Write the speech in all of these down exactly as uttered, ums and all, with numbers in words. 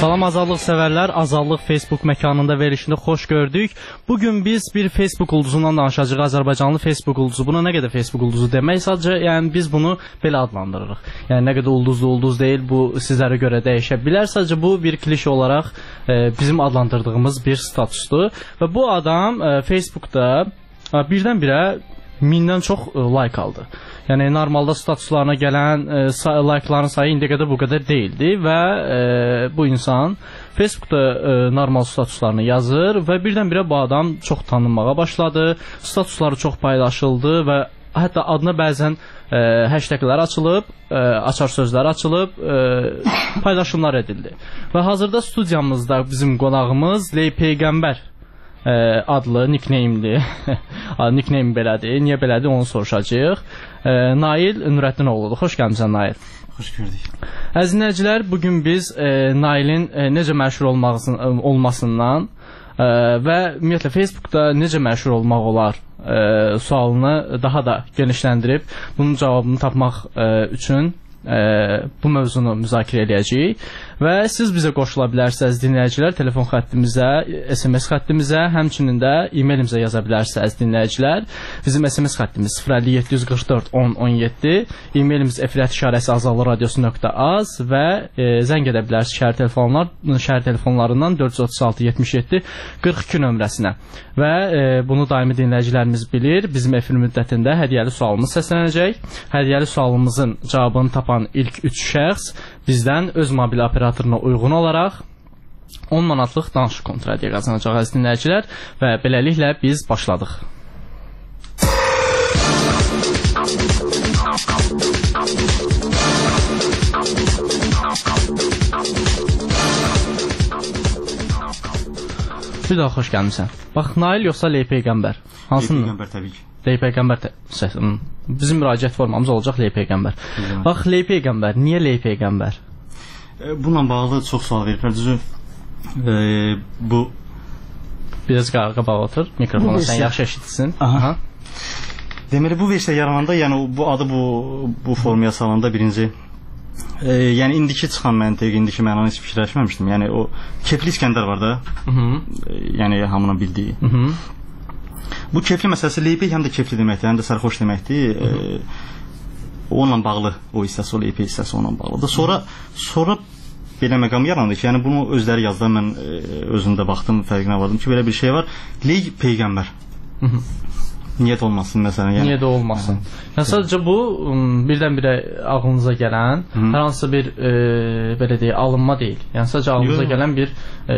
Salam azadlıq sevərlər, Azadlıq Facebook məkanında verilişində xoş gördük. Bugün biz bir Facebook ulduzundan danışacağıq, Azərbaycanlı Facebook ulduzu. Buna nə qədər Facebook ulduzu demək, sadəcə yəni biz bunu belə adlandırırıq. Yəni nə qədər ulduzlu ulduz deyil, bu sizlərə görə dəyişə bilər. Sadəcə bu bir klişe olaraq e, bizim adlandırdığımız bir statusdur. Və bu adam e, Facebookda e, birdən-birə mindən çox e, like aldı. Yəni normalda statuslarına gələn e, like'ların sayı indiyə qədər bu qədər deyildi və e, bu insan Facebookda e, normal statuslarını yazır və birdən-birə bu adam çox tanınmağa başladı. Statusları çox paylaşıldı və hətta adına bəzən e, hashtaglər açılıb, e, açar sözlər açılıb, e, paylaşımlar edildi. Və hazırda studiyamızda bizim qonağımız Ley Peyğəmbər adlı, nickname'li, nickname belədir, niyə belədir onu soruşacağıq. Nail Nurəddinoğludur. Xoş gəlmişsən Nail. Xoş gördük. Əziz dinləyicilər, bugün biz e, Nailin e, necə məşhur olmasından e, və ümumiyyətlə Facebookda necə məşhur olmaq olar e, sualını daha da genişləndirib bunun cavabını tapmaq e, üçün e, bu mövzunu müzakirə edəcəyik. Və siz bizə qoşula bilərsiniz dinləyicilər, telefon xəttimizə, S M S xəttimizə, həmçinin də e-mailimizə yaza bilərsiniz dinləyicilər. Bizim S M S xəttimiz sıfır əlli yeddi yüz qırx dörd on on yeddi, e-mailimiz efirət işarəsi azadlıq radiosu nöqtə az və e, zəng edə bilərsiniz şəhər telefonlar, şəhər telefonlarından dörd yüz otuz altı yetmiş yeddi qırx iki nömrəsinə. Və e, bunu daimi dinləyicilərimiz bilir. Bizim efir müddətində hədiyyəli sualımız səslənəcək. Hədiyyəli sualımızın cavabını tapan ilk üç şəxs bizdən öz mobil operatoruna uyğun olaraq on manatlıq danışıq kontradiya qazanacaq əziz dinləyicilər və beləliklə biz başladıq. Bir daha xoş gəlmişsən. Bax, Nail yoxsa Ley Peyğəmbər? Hansını? Ley Peyğəmbər təbii ki. Ley Peyğəmbər səsin. Bizim müraciət formamız olacaq Ley Peyğəmbər. Bax, Ley Peyğəmbər, niyə Ley Peyğəmbər? E, bununla bağlı çox sual verirlər. Düzü, e, bu... Biraz qabağa otur, mikrofonu sən yaxşı eşitsin. Aha. Deməli, bu versiya yarananda, yəni bu adı bu, bu formaya salanda birinci, e, yəni indiki çıxan məntiq, indiki mənanı heç fikirləşməmişdim. Yəni o Kefli İskəndər var da, Hı -hı. E, yəni hamının bildiyi. Hı -hı. Bu kefli məsələsi, Leypey həm də kefli deməkdir, həm də sərxoş deməkdir. E, onunla bağlı o hissəsi, o Leypey hissəsi onunla bağlıdır. Sonra sonra belə məqam yarandı ki, yəni bunu özləri yazdı, mən e, özümdə baxdım, fərqinə vardım ki, belə bir şey var. Ley Peyğəmbər. Hı -hı. Niyyət olmasın məsələn. Yəni, niyə də olmasın. Yəni sadəcə bu birdən-birə ağlınıza gələn Hı -hı. hər hansı bir e, belə deyək, alınma deyil. Yəni sadəcə ağlınıza gələn bir e,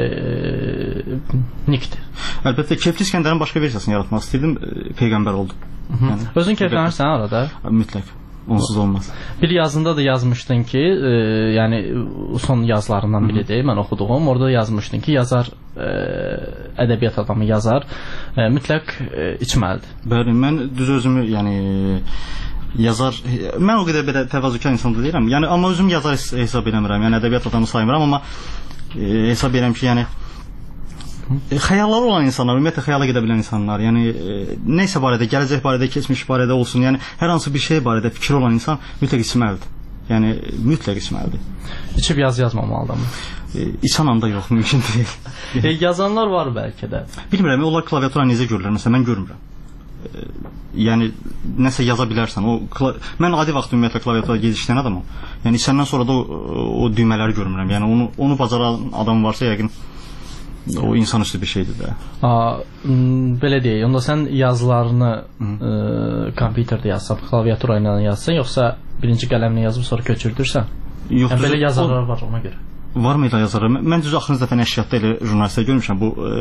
nickdir. Əlbəttə Kefli İskəndərin başqa versiyasını yaratmaq istəyirdim, e, Peyğəmbər oldu. Yəni, özün keyflənirsən arada? Mütləq. Onsuz olmaz. Bir yazında da yazmışdın ki, e, yəni son yazılarından biridir, mən oxuduğum. Orada yazmışdın ki, yazar, e, ədəbiyyat adamı yazar, e, mütləq e, içməlidir. Bəli, mən düz özümü, yəni yazar, mən o qədər belə təvazökar insan deyirəm. Yəni amma özüm yazar hesab eləmirəm. Yəni ədəbiyyat adamı saymıram, amma e, hesab edirəm ki, yəni E, xəyalları olan insanlar, ümumiyyətlə xəyala gedə bilən insanlar, yəni e, nəysə barədə, gələcək barədə, keçmiş barədə olsun, yəni hər hansı bir şey barədə fikri olan insan mütləq içməlidir. Yəni mütləq içməlidir. İçib yaz yazmamalıdır mı? E, içən anda yox, mümkün deyil. e, yazanlar var bəlkə də. Bilmirəm, onlar klaviatura necə görürlər, məsələn, mən görmürəm. E, yəni nəsə yaza bilərsən. O mən adi vaxt ümumiyyətlə klaviatura gedişləyən adamam. Yəni içəndən sonra da o, o düymələri görmürəm. Yəni onu onu bacaran adam varsa yəqin o insanüstü bir şeydir də. Aa, belə deyək, onda sən yazılarını e, kompüterdə yazsan, klaviatura ilə yazsan, yoxsa birinci qələmlə yazıb sonra köçürdürsən? Yox, yəni, belə yazarlar var ona görə. Var mı elə yazarlar? Mən düz axırıncı dəfə nəşriyyatda elə jurnalistlər görmüşəm. Bu e,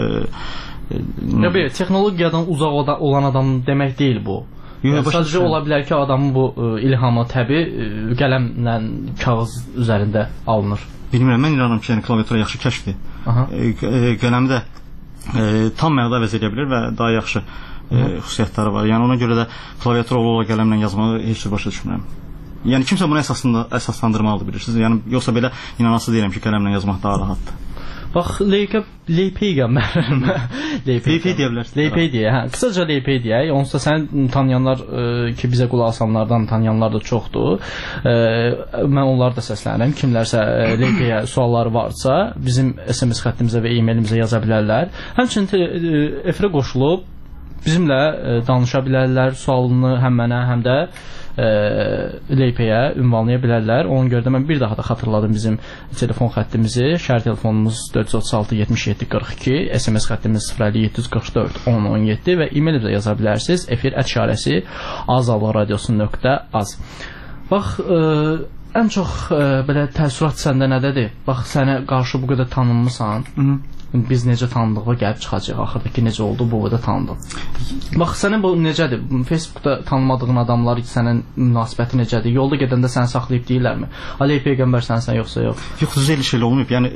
e, belə texnologiyadan uzaq olan adam demək deyil bu. Yəni, sadəcə ola bilər ki, adamın bu e, ilhamı, təbi e, qələmlə kağız üzərində alınır. Bilmirəm, mən inanıram ki, yəni klaviatura yaxşı kəşfdir. E, e, qələmi də e, tam mənada əvəz edə bilir və daha yaxşı e, xüsusiyyətləri var. Yəni ona görə də klaviatura ola qələmlə yazmağı heç bir başa düşmürəm. Yəni kimsə bunu əsasında əsaslandırmalıdır, bilirsiniz. Yəni yoxsa belə inanası deyirəm ki, qələmlə yazmaq daha rahatdır. Bax, Leyka Leypeyğəmbər. Leypey deyə bilərsiniz. Leypey deyə. Hə, qısaca Leypey deyək. Onsuz da sən tanıyanlar e, ki, bizə qulaq asanlardan tanıyanlar da çoxdur. E, mən onları da səslənirəm. Kimlərsə e, Leypeyə sualları varsa, bizim S M S xəttimizə və e-mailimizə yaza bilərlər. Həmçinin e, efirə qoşulub bizimlə e, danışa bilərlər, sualını həm mənə, həm də e, Leypəyə ünvanlaya bilərlər. Ona görə də mən bir daha da xatırladım bizim telefon xəttimizi. Şəhər telefonumuz dörd yüz otuz altı yetmiş yeddi qırx iki, S M S xəttimiz sıfır əlli yeddi yüz qırx dörd on on yeddi və e-mail də yaza bilərsiniz. Efir ət işarəsi azalıq radiosu nöqtə az. Bax, e, ən çox e, belə təəssürat səndə nədədir? Bax, sənə qarşı bu qədər tanınmısan. Hı. Biz necə tanıdığına gəlib çıxacaq. Axırdakı necə oldu, bu da tanıdıq. Bax, sənin bu necədir? Facebookda tanımadığın adamlar sənin münasibəti necədir? Yolda gedəndə səni saxlayıb deyirlərmi? Ali Peyğəmbər sənsən yoxsa yox? Yox, düz elə şey olmayıb. Yəni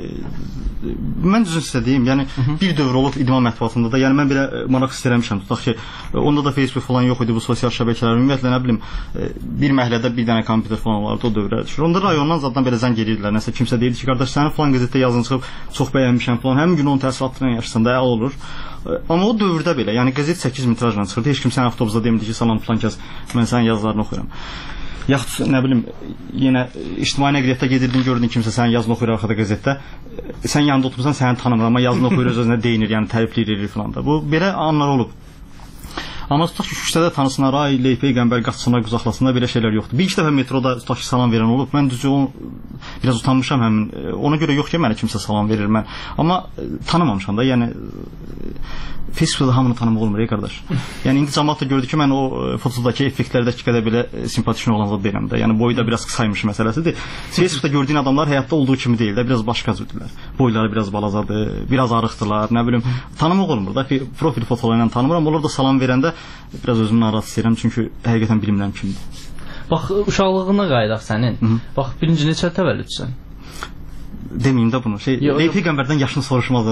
mən düzün sizə deyim, yəni Hı -hı. bir dövr olub idman mətbuatında da, yəni mən belə maraq istərəmişəm. Tutaq ki, onda da Facebook falan yox idi, bu sosial şəbəkələr. Ümumiyyətlə nə bilim, bir məhəllədə bir dənə kompüter falan vardı, o dövrə düşür. Onda rayondan zaddan belə zəng edirdilər. Nəsə kimsə deyirdi ki, qardaş, sənin falan qəzetdə yazın çıxıb, çox bəyənmişəm falan. Həmin gün onun təəssüratını yaşasan da olur. Amma o dövrdə belə, yəni qəzet səkkiz metrajla çıxırdı. Heç kim sənə avtobusda demirdi ki, salam falan kəs, mən sənin yazılarını oxuyuram. Yaxud nə bilim, yenə ictimai nəqliyyatda gedirdin, gördün kimsə sənin yazını oxuyur arxada qəzetdə. Sən yanında oturursan, səni tanımır, amma yazını oxuyur, öz-özünə deyinir, yəni tərifləyir falan da. Bu belə anlar olub. Amma tutaq ki, küçədə tanısınlar, ay Leypeyğəmbər qaçsınlar, uzaqlasınlar, belə şeylər yoxdur. Bir iki dəfə metroda tutaq ki, salam verən olub. Mən düzü o biraz utanmışam həmin. Ona görə yox ki, mənə kimsə salam verir mən. Amma tanımamışam da, yəni Facebookda hamını tanımaq olmur, ey qardaş. Yəni indi cəmaət də gördü ki, mən o fotodakı effektlərdəki qədər belə simpatik olanlar deyirəm də. Yəni boyu da biraz qısaymış məsələsidir. Facebookda gördüyün adamlar həyatda olduğu kimi deyil də, biraz başqa cürdülər. Boyları biraz balacadır, biraz arıqdılar, nə bilim. Tanımaq olmur da ki, profil fotolarıyla tanımıram. Onlar da salam verəndə biraz özümü narahat edirəm, çünki həqiqətən bilmirəm kimdir. Bax, uşaqlığına qayıdaq sənin. Hı -hı. Bax, birinci neçə təvəllüdsən? Deməyim də bunu. Şey, Leypeyğəmbərdən yaşını soruşmazlar.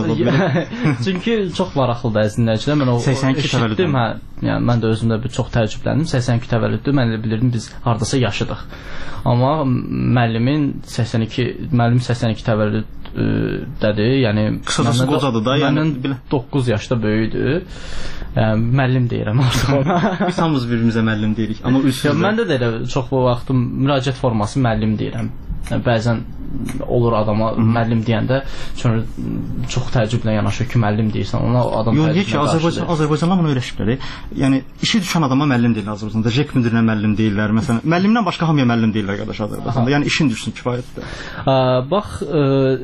Çünki çox maraqlıdır əzizlər. Mən o səksən iki təvəllüdüm. Hə, yəni mən də özümdə bir çox təəccübləndim. səksən iki təvəllüddür. Mən də bilirdim biz hardasa yaşıdıq. Amma müəllimin səksən iki, müəllim səksən iki təvəllüddədir. Yəni qısacası qocadır da, yəni doqquz yaşda böyükdür. Yəni müəllim deyirəm artıq ona. Biz hamımız bir-birimizə müəllim deyirik. Amma üstündə məndə də elə çox bu vaxt müraciət forması müəllim deyirəm. Yəni, bəzən olur adama Hı -hı. müəllim deyəndə sonra çox təəccüblə yanaşır ki, müəllim deyirsən, ona adam təəccüblə qarşıdır. Yox, ki, Azərbaycan Azərbaycanlılar bunu öyrəşiblər. Yəni işi düşən adama müəllim deyirlər Azərbaycanda. Jek müdirinə müəllim deyirlər. Məsələn, müəllimdən başqa hamıya müəllim deyirlər qardaş Azərbaycanda. Yəni işin düşsün kifayətdir. Bax, e,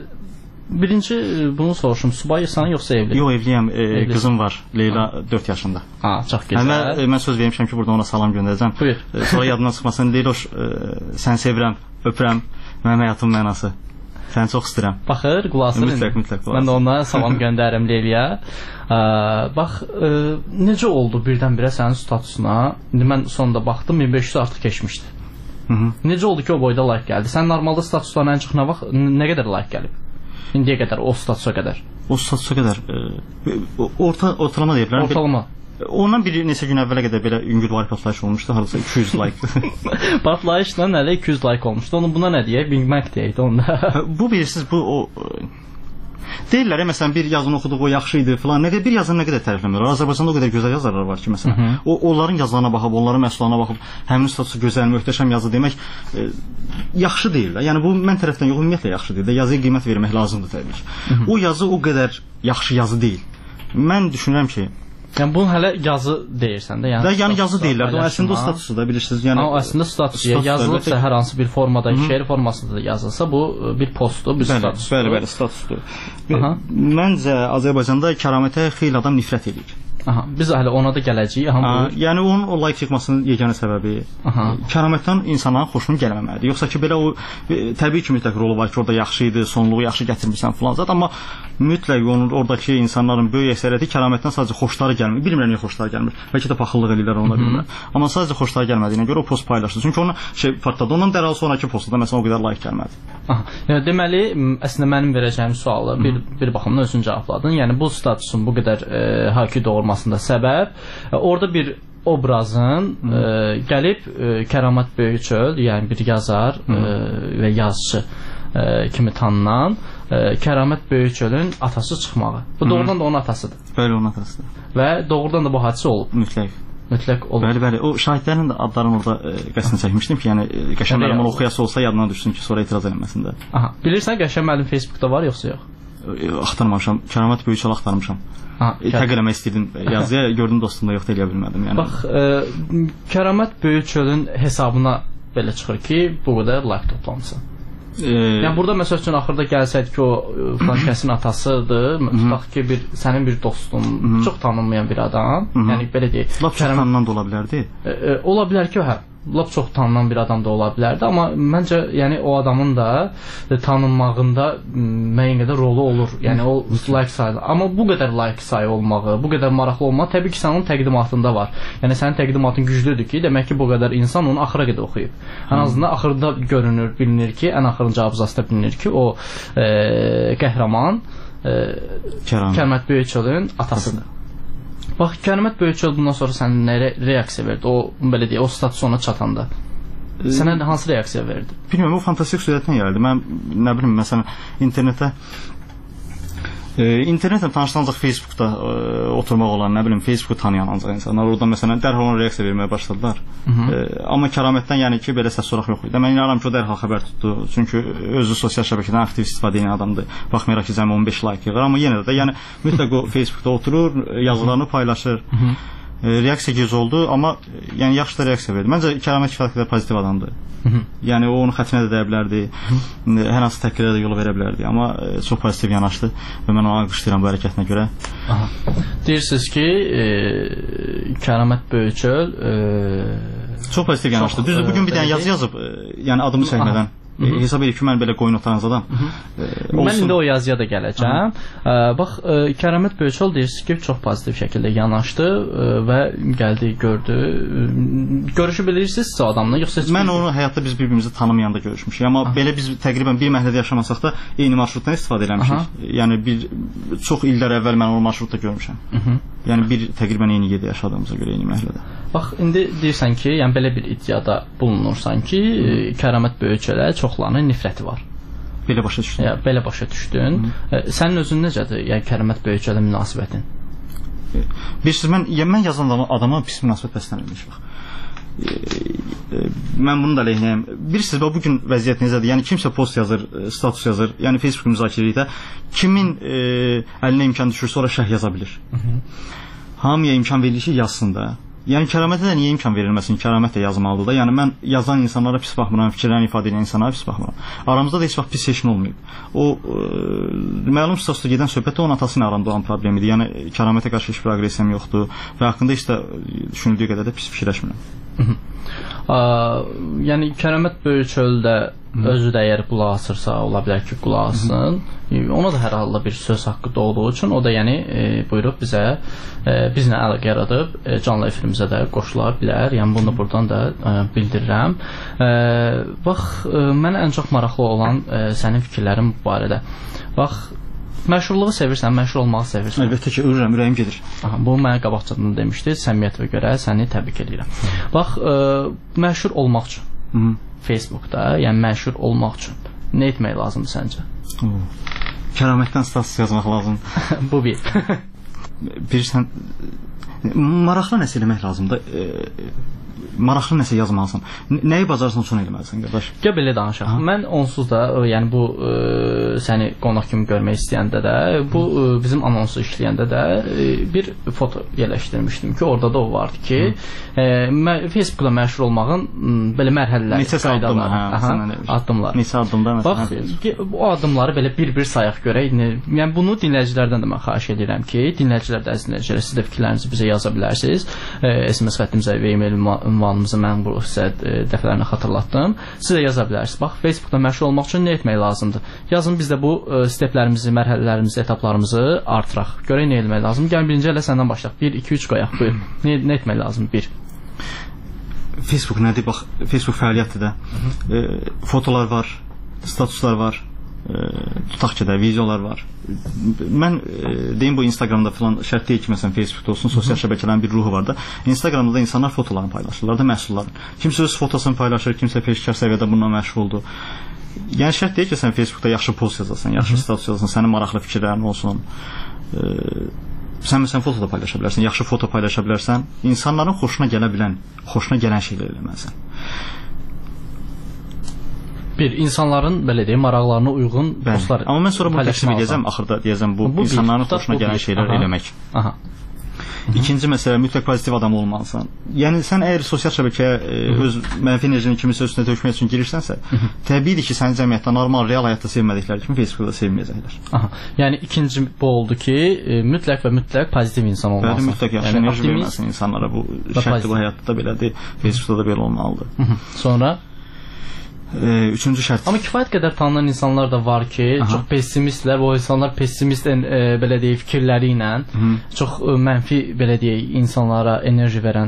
birinci bunu soruşum. Subaysan yoxsa evli? Yox, evliyəm. E, qızım var. Leyla dörd yaşında. Ha, çox gözəl. Mən, mən söz vermişəm ki, burada ona salam göndərəcəm. Buyur. Sonra yadından çıxmasın. Leyloş, e, sən sevirəm, öpürəm. Mənim həyatım mənası. Səni çox istəyirəm. Baxır, qulasın. Mütləq, mütləq. Mən də ona salam göndərirəm Leyliyə. Bax, e, necə oldu birdən-birə sənin statusuna? İndi mən sonunda baxdım, min beş yüz artıq keçmişdi. Hı -hı. Necə oldu ki, o boyda like gəldi? Sən normalda statuslarına ən çox nə vaxt, nə qədər like gəlib? İndiyə qədər, o statusa qədər. O statusa qədər e, orta ortalama deyə bilərəm. Ortalama. Ondan bir neçə gün əvvələ qədər belə yüngül var partlayış olmuşdu, hardasa iki yüz like. Partlayışla nələ iki yüz like olmuşdu. Onun buna nə deyək? Big Mac deyək də onda. Bu bilirsiniz, bu o deyirlər ya, məsələn bir yazını oxuduq, o yaxşı idi falan. Nə qədər bir yazını nə qədər tərifləmirlər. Azərbaycanda o qədər gözəl yazarlar var ki, məsələn. Hı -hı. O onların yazılarına baxıb, onların məhsullarına baxıb, həmin statusu gözəl, möhtəşəm yazı demək e, yaxşı deyirlər. Yəni bu mən tərəfdən yox, ümumiyyətlə yaxşı deyil. Yazıya qiymət vermək lazımdır təbii ki. Hı -hı. O yazı o qədər yaxşı yazı deyil. Mən düşünürəm ki, yəni bunu hələ yazı deyirsən də, yəni. Da, yəni yazı deyirlər. O əslində o statusu da bilirsiniz, yəni. O əslində statusu yazılıbsa hər hansı bir formada, şeir formasında da yazılsa, bu bir postdur, bir statusdur. Bəli, bəli, statusdur. Məncə Azərbaycanda kəramətə xeyli adam nifrət edir. Aha, biz hələ ona da gələcəyik. Aha, Aa, yəni onun o like çıxmasının yeganə səbəbi kəramətdən insanların xoşuna gəlməməlidir. Yoxsa ki belə o e, təbii ki mütləq rolu var ki, orada yaxşı idi, sonluğu yaxşı gətirmirsən falan zət, amma mütləq onun oradakı insanların böyük əksəriyyəti kəramətdən sadəcə xoşları gəlmir. Bilmirəm niyə xoşları gəlmir. Bəlkə də paxıllıq eləyirlər ona bilmirəm. Amma sadəcə xoşları gəlmədiyinə görə o post paylaşdı. Çünki onu şey partladı. Ondan dərhal sonraki postda məsələn o qədər like gəlmədi. Aha. Yəni deməli, əslində mənim verəcəyim sualı bir bir baxımdan özün cavabladın. Yəni bu statusun bu qədər e, haqi doğurmasında səbəb e, orada bir obrazın e, gəlib e, Kəramat Böyükçöl, yəni bir yazar e, və yazıcı e, kimi tanınan e, Kəramət Böyükçölün atası çıxmağı. Bu doğrudan da onun atasıdır. Bəli, onun atasıdır. Və doğrudan da bu hadisə olub. Mütləq. Mütləq olub. Bəli, bəli. O şahidlərin də adlarını orada e, qəsdən çəkmişdim ki, yəni e, Qəşəm müəllim onu oxuyası olsa yadına düşsün ki, sonra etiraz eləməsin də. Aha. Bilirsən Qəşəm müəllim Facebookda var yoxsa yox? E, axtarmamışam. Kəramət Böyükçöl axtarmışam. E, təqdir eləmək istəyirdim yazıya, gördüm dostumda yoxdur, eləyə bilmədim. Yəni. Bax, e, Kəramət Böyükçölün hesabına belə çıxır ki, bu qədər like toplamısan. E, yəni burada məsəl üçün axırda gəlsəydi ki, o falan kəsin atasıdır, tutaq ki, bir sənin bir dostun, çox tanınmayan bir adam, yəni belə deyək. Lap çox tanınan da ola bilərdi. E, e, ola bilər ki, hə. Lap çox tanınan bir adam da ola bilərdi, amma məncə yəni o adamın da e, tanınmağında müəyyən qədər rolu olur. Yəni o like sayı. Amma bu qədər like sayı olmağı, bu qədər maraqlı olmağı təbii ki, sənin təqdimatında var. Yəni sənin təqdimatın güclüdür ki, demək ki, bu qədər insan onu axıra qədər oxuyub. Ən azından axırda görünür, bilinir ki, ən axırıncı abzasda bilinir ki, o e, qəhrəman e, Kəramət Böyükçölün atasıdır. Bax, Kəramət Böyükçöl bundan sonra sənin nə re reaksiya verdi? O, belə deyək, o statusuna çatanda. Sənə hansı reaksiya verdi? Bilmiyorum, o fantastik sürətlə gəldi. Mən, nə bilim, məsələn, internetə e, internetlə tanışdan ancaq Facebookda e, oturmaq olan, nə bilim, Facebooku tanıyan ancaq insanlar orada, məsələn, dərhal ona reaksiya verməyə başladılar. E, amma Kəramətdən, yəni ki, belə səs soraq yox idi. Mən inanıram ki, o dərhal xəbər tutdu. Çünki özü sosial şəbəkədən aktiv istifadə edən adamdır. Baxmayaraq ki, cəmi on beş like yığır, amma yenə də, yəni, mütləq o Facebookda oturur, yazılarını paylaşır. E, reaksiya gec oldu, amma yəni yaxşı da reaksiya verdi. Məncə Kəramət kifayət qədər pozitiv adamdır. Yəni o onu xətrinə də deyə bilərdi, hər hansı təhqirə də yol verə bilərdi, amma e, çox pozitiv yanaşdı və mən onu alqışlayıram bu hərəkətinə görə. Aha. Deyirsiniz ki, e, Kəramət Böyükçöl e, çox pozitiv yanaşdı. Düzdür, bugün bir dənə yazı yazıb, e, yəni adımı çəkmədən. E, hesab edir ki, mən belə qoyun otaranız adam. E, mən indi o yazıya da gələcəm. E, bax, e, Kəramət Böyükçöl deyirsiniz ki, çox pozitiv şəkildə yanaşdı e, və gəldi, gördü. E, görüşü bilirsinizsə adamla, yoxsa mən onu həyatda biz bir-birimizi tanımayanda görüşmüşük. Amma aha. Belə biz təqribən bir məhəllədə yaşamasaq da eyni marşrutdan istifadə eləmişik. Aha. Yəni bir çox illər əvvəl mən onu marşrutda görmüşəm. Aha. Yəni bir təqribən eyni yerdə yaşadığımıza görə eyni məhəllədə. Bax, indi deyirsən ki, yəni belə bir iddiada bulunursan ki, e, Kəramət Böyükçölə çoxlarının nifrəti var. Belə başa düşdün. Ya, belə başa düşdün. E, sənin özün necədir? Yəni Kəramət Böyükçölə münasibətin? E, bilirsiniz, mən, yəni, mən yazan adama pis münasibət bəslənilmiş. Bax. E, e, mən bunu da ləhləyəm. Bilirsiniz, bax, bugün vəziyyət necədir? Yəni kimsə post yazır, status yazır, yəni Facebook müzakirəlikdə kimin e, əlinə imkan düşür, sonra şərh yaza bilir. Hı -hı. Hamıya imkan verilir ki, yazsın da. Yəni Kəramətə də niyə imkan verilməsin? Kəramət də yazmalıdır da. Yəni mən yazan insanlara pis baxmıram, fikirlərini ifadə edən insanlara pis baxmıram. Aramızda da heç vaxt pis seçkin olmayıb. O e, məlum statusda gedən söhbət onun atası ilə arasında olan problemidir. Yəni Kəramətə qarşı heç bir aqressiyam yoxdur və haqqında heç də düşünüldüyü qədər də pis fikirləşmirəm. A, yəni Kəramət Böyükçöldə özü də əgər qulaq asırsa, ola bilər ki, qulaq assın. Ona da hər halda bir söz haqqı doğduğu üçün o da yəni e, buyurub bizə e, bizlə əlaqə yaradıb e, canlı efirimizə də qoşula bilər. Yəni bunu da buradan da e, bildirirəm. E, bax, e, mənə ən çox maraqlı olan e, sənin fikirlərin bu barədə. Bax, məşhurluğu sevirsən, məşhur olmağı sevirsən. Əlbəttə ki, ölürəm, ürəyim gedir. Aha, bu mənə qabaqcadan demişdi. Səmimiyyətinə görə səni təbrik edirəm. Bax, e, məşhur olmaq üçün Hı -hı. Facebookda, yəni məşhur olmaq üçün nə etmək lazımdır səncə? Oo. Kəramətdən status yazmaq lazımdır. Bu bir. Bilirsən, maraqlı nəsə eləmək lazımdır. E, maraqlı nəsə yazmalısan. Nəyi bacarsan son eləməlisən, qardaş? Gəl belə danışaq. Aha. Mən onsuz da, yəni bu e, səni qonaq kimi görmək istəyəndə də, bu e, bizim anonsu işləyəndə də e, bir foto yerləşdirmişdim ki, orada da o vardı ki, e, Facebookda məşhur olmağın m, belə mərhələləri, neçə addımlar, hə, addımlar. Neçə addımda məsələn. Bax, o addımları belə bir-bir sayaq görək. Yəni bunu dinləyicilərdən də mən xahiş edirəm ki, dinləyicilər də əziz dinləyicilər, siz də fikirlərinizi bizə yaza bilərsiniz. E, S M S xəttimizə və e-mail ünvanımızı mən bu sizə e, dəfələrini xatırlatdım. Siz də yaza bilərsiniz. Bax, Facebookda məşhur olmaq üçün nə etmək lazımdır? Yazın, biz də bu e, steplərimizi, mərhələlərimizi, etaplarımızı artıraq. Görək nə etmək lazım. Gəlin birinci elə səndən başlayaq. bir, iki, üç qoyaq. Buyur. Nə, nə etmək lazım? bir. Facebook nədir? Bax, Facebook fəaliyyətdir də. E, fotolar var, statuslar var. E, tutaq ki də videolar var. Mən e, deyim, bu Instagramda falan şərt deyil ki, məsələn Facebookda olsun, sosial şəbəkələrin bir ruhu var da. Instagramda da insanlar fotolarını paylaşırlar da, məhsulların. Kimsə öz fotosunu paylaşır, kimsə peşəkar səviyyədə bundan məşğuldur. Yəni şərt deyil ki, sən Facebookda yaxşı post yazasan, yaxşı status yazasan, sənin maraqlı fikirlərin olsun. E, sən məsələn foto da paylaşa bilərsən, yaxşı foto paylaşa bilərsən. İnsanların xoşuna gələ bilən, xoşuna gələn şeylər eləməlisən. Bir insanların belə deyim maraqlarına uyğun postlar. Amma mən sonra bu təqsim edəcəm, axırda deyəcəm bu, bu insanların bir, xoşuna gələn şeylər aha. eləmək. Aha. İkinci məsələ mütləq pozitiv adam olmalısan. Yəni sən əgər sosial şəbəkəyə e, öz mənfi enerjini kimisə üstünə tökmək üçün girirsənsə, təbiidir ki, səni cəmiyyətdə normal, real həyatda sevmədikləri kimi Facebookda sevməyəcəklər. Aha. Yəni ikinci bu oldu ki, e, mütləq və mütləq pozitiv insan olmalısan. Bəli, mütləq yaxşı yəni, enerji verməlisən insanlara. Bu şərtli bu həyatda da belədir, Facebookda da belə olmalıdır. Hı -hı. Sonra Ee, üçüncü şərt. Amma kifayət qədər tanınan insanlar da var ki, aha. çox pessimistlər, o insanlar pessimist e, belə deyək fikirləri ilə Hı. çox e, mənfi belə deyək insanlara enerji verən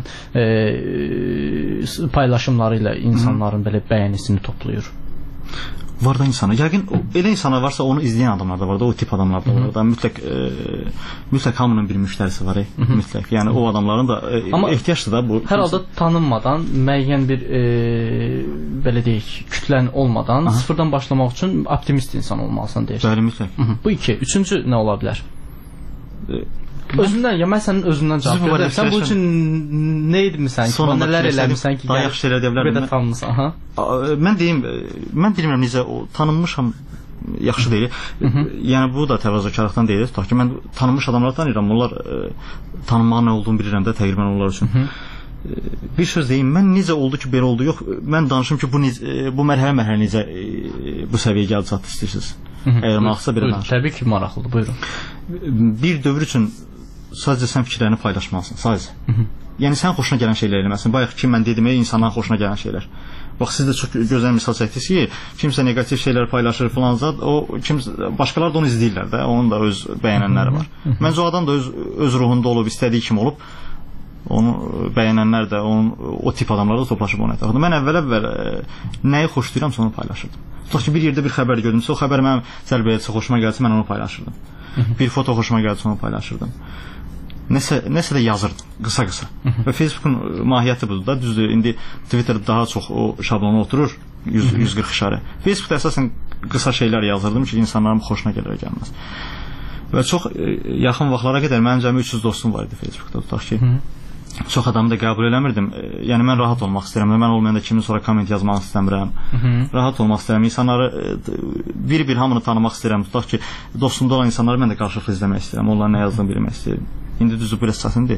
e, paylaşımları ilə insanların Hı. belə bəyənisini toplayır. Var da insana. Yəqin elə insanlar varsa onu izləyən adamlar da var da, o tip adamlar da var da. Mütləq e, mütləq hamının bir müştərisi var, e. mütləq. Yəni o adamların da e, amma ehtiyacdır da bu. Hər halda tanınmadan, müəyyən bir e, belə deyək, kütlən olmadan Aha. sıfırdan başlamaq üçün optimist insan olmalısan deyirsən. Bəli, mütləq. Hı -hı. Bu iki. Üçüncü nə ola bilər? E, Özündən, ya mən sənin özündən cavab verirəm. Sən bu üçün nə etmisən ki, nələr eləmirsən ki, daha yaxşı şeylər deyə bilərəm. Belə tanınmısan, aha. Mən deyim, mən bilmirəm necə o tanınmışam yaxşı deyil. Hı -hı. Yəni bu da təvazökarlıqdan deyil. Tutaq ki, mən tanınmış adamları tanıyıram. Onlar e, tanınmağın nə olduğunu bilirəm də təqribən onlar üçün. Hı -hı. E, bir söz deyim, mən necə oldu ki, belə oldu? Yox, mən danışım ki, bu necə, bu mərhələ-mərhələ necə e, bu səviyyəyə gəldi çatdı istəyirsiniz. Əgər maraqlısa belə danışım. Təbii ki, maraqlıdır. Buyurun. Bir dövr üçün sadəcə sən fikirlərini paylaşmalısın, sadəcə. Hı -hı. Yəni sən xoşuna gələn şeylər eləməlisən. Bayaq ki mən dedim, ey insanların xoşuna gələn şeylər. Bax siz də çox gözəl misal çəkdiniz ki, kimsə neqativ şeylər paylaşır filan zat, o kim başqaları da onu izləyirlər də, onun da öz bəyənənləri var. Hı -hı. Məncə o adam da öz öz ruhunda olub, istədiyi kimi olub. Onu bəyənənlər də, onun o tip adamlar da toplaşıb onu ətrafında. Mən əvvəl-əvvəl nəyi xoşlayıramsa onu paylaşırdım. Tutaq ki bir yerdə bir xəbər gördümsə, o xəbər mənim cəlb xoşuma gəlsə mən onu paylaşırdım. Hı -hı. Bir foto xoşuma gəlsə onu paylaşırdım. Nəsə, nəsə də yazırdım, qısa-qısa. Və Facebookun mahiyyəti budur da, düzdür. İndi Twitter'da daha çox o şablona oturur, yüz qırx işarə. Facebookda əsasən qısa şeylər yazırdım ki, insanların xoşuna gələr gəlməz. Və çox yaxın vaxtlara qədər mənim cəmi üç yüz dostum var idi Facebookda, tutaq ki. Hı -hı. Çox adamı da qəbul eləmirdim. Yəni mən rahat olmaq istəyirəm. Mən olmayanda kimin sonra komment yazmaq istəmirəm. Hı -hı. Rahat olmaq istəyirəm. İnsanları bir-bir hamını tanımaq istəyirəm. Tutaq ki, dostumda olan insanları mən də qarşılıqlı izləmək istəyirəm. Onların nə yazdığını bilmək istəyirəm. İndi düzdür, bu əsasındır.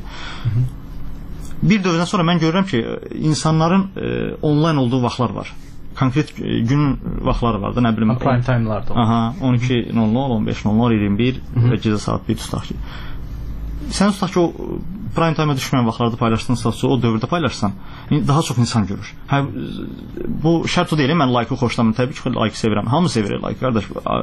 Bir dövrdən sonra mən görürəm ki, insanların e, onlayn olduğu vaxtlar var. Konkret e, gün vaxtları var da, nə bilim. Prime time'larda. Aha, on iki nol nol, on beş nol nol, iyirmi bir və gecə saat bir tutaq ki. Sən tutaq ki, o prime time-a düşməyən vaxtlarda paylaşdığın statüsü o dövrdə paylaşsan, daha çox insan görür. Hə, bu şərt o deyil, mən like-ı xoşlamıram. Təbii ki, like-ı sevirəm. Hamı sevir like, qardaş.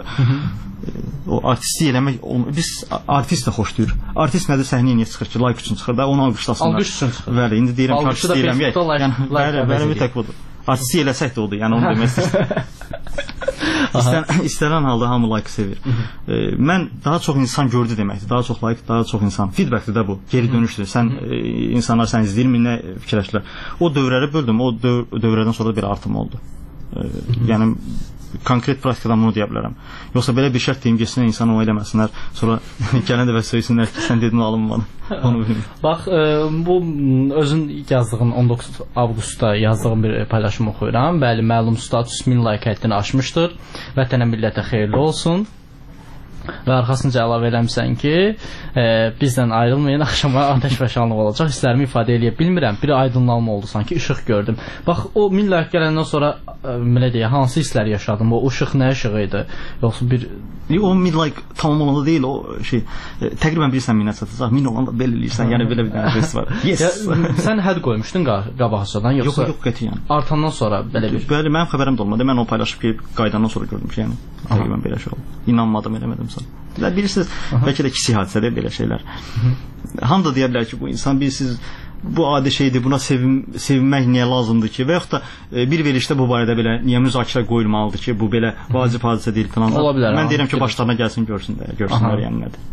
O artistlik eləmək, biz artist də xoşlayır. Artist nədir, səhnəyə niyə çıxır ki, like üçün çıxır da, onu alqışlasınlar. Alqış üçün çıxır. Bəli, indi deyirəm ki, artist deyirəm. Yəni, bəli, bəli, mütləq budur. Artistlik eləsək də odur, yəni onu demək istəyirəm. İstən, istənilən halda hamı like sevir. e, mən daha çox insan gördü deməkdir. Daha çox like, daha çox insan. Feedbackdir də bu. Geri dönüşdür. Sən e, insanlar sən izləyirmi, nə fikirləşirlər. O dövrləri böldüm. O döv dövrədən sonra da bir artım oldu. E, yəni konkret praktikadan bunu deyə bilərəm. Yoxsa belə bir şərt deyim geçsinə insan o eləməsinlər. Sonra gələn dəfə söysünlər ki, sən dedin alınmadı. Onu bilmirəm. Bax, e, bu özün yazdığın on doqquz avqustda yazdığın bir paylaşım oxuyuram. Bəli, məlum status min like həddini aşmışdır. Vətənə millətə xeyirli olsun. Və arxasınca əlavə eləmsən ki, e, bizdən ayrılmayın, axşama ateş və şanlıq olacaq. Hisslərimi ifadə eləyə bilmirəm. Bir aydınlanma oldu sanki, işıq gördüm. Bax, o min like gələndən sonra belə deyə, hansı hisslər yaşadım? O işıq nə işığı idi? Yoxsa bir... O min like tamam olanda deyil, o şey, e, təqribən bilirsən minə çatacaq, min olanda belə eləyirsən, yəni belə bir dənə rest var. Yes. Ya, sən hədd qoymuşdun qabaqcadan, yoxsa? Yox, yox, qətiyyən. Artandan sonra belə bir... Bəli, mənim xəbərim də olmadı. Mən o paylaşıb ki, qaydandan sonra gördüm ki, yəni, təqribən belə şey oldu. İnanmadım, eləmədim sonra. Bilirsiniz, bəlkə də kiçik hadisədir belə şeylər. Hamı da deyə bilər ki, bu insan bilirsiniz, bu adi şeydir, buna sevin, sevinmək niyə lazımdır ki, və yaxud da e, bir verişdə bu barədə belə niyə müzakirə qoyulmalıdır ki, bu belə vacib hadisə deyil falan. Ola bilər. Mən deyirəm ki, başlarına gəlsin, görsünlər, görsünlər yəni nədir.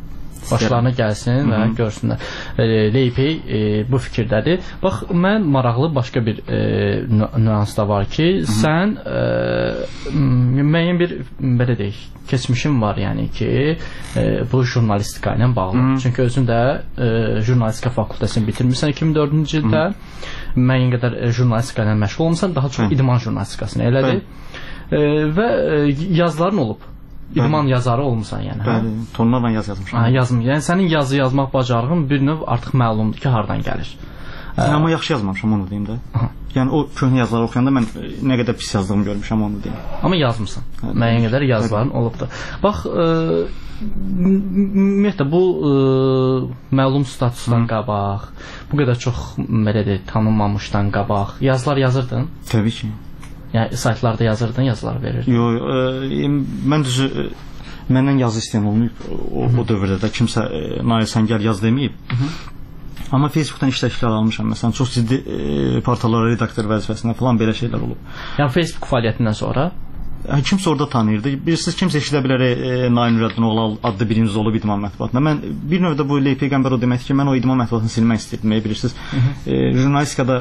başlarına gəlsin və görsünlər. E, Leypey e, bu fikirdədir. Bax, mən maraqlı başqa bir e, nüans da var ki, Hı -hı. sən e, müəyyən bir, belə deyək, keçmişin var, yəni ki, e, bu jurnalistika ilə bağlı. Hı -hı. Çünki özün də e, jurnalistika fakültəsini bitirmişsən iki min dördüncü ildə. Hı -hı. Müəyyən qədər e, jurnalistika ilə məşğul olmuşsan, daha çox Hı -hı. idman jurnalistikasını elədir. E, və e, yazıların olub. İdman yazarı olmusan, yəni. Bəli, tonlarla yaz yazmışam. Ha, yazım. Yəni sənin yazı yazmaq bacarığın bir növ artıq məlumdur ki, hardan gəlir. Yəni, amma yaxşı yazmamışam, onu deyim də. Aha. Yəni o köhnə yazıları oxuyanda mən nə qədər pis yazdığımı görmüşəm, onu deyim. Amma yazmısan. Hə, müəyyən qədər yazıların olubdur. Bax, e, ümumiyyətlə bu e, məlum statusdan Hı. qabaq, bu qədər çox belə deyək, tanınmamışdan qabaq yazılar yazırdın? Təbii ki. Yəni saytlarda yazırdın, yazılar verirdin. Yox, e, mən düzü e, məndən yazı istəyən olmayıb o, o dövrdə də kimsə e, Nail sən gəl yaz deməyib. Hı -hı. Amma Facebookdan işləklər almışam. Məsələn, çox ciddi e, portallara redaktor vəzifəsində falan belə şeylər olub. Yəni Facebook fəaliyyətindən sonra kimsə orada tanıyırdı. Bilirsiniz, kimsə eşidə bilər e, Nail Nurəddinoğlu adlı birinci olub idman mətbuatında. Mən bir növdə bu Leypey Qəmbər o deməkdir ki, mən o idman mətbuatını silmək istəyirdim. Bilirsiniz, e, jurnalistikada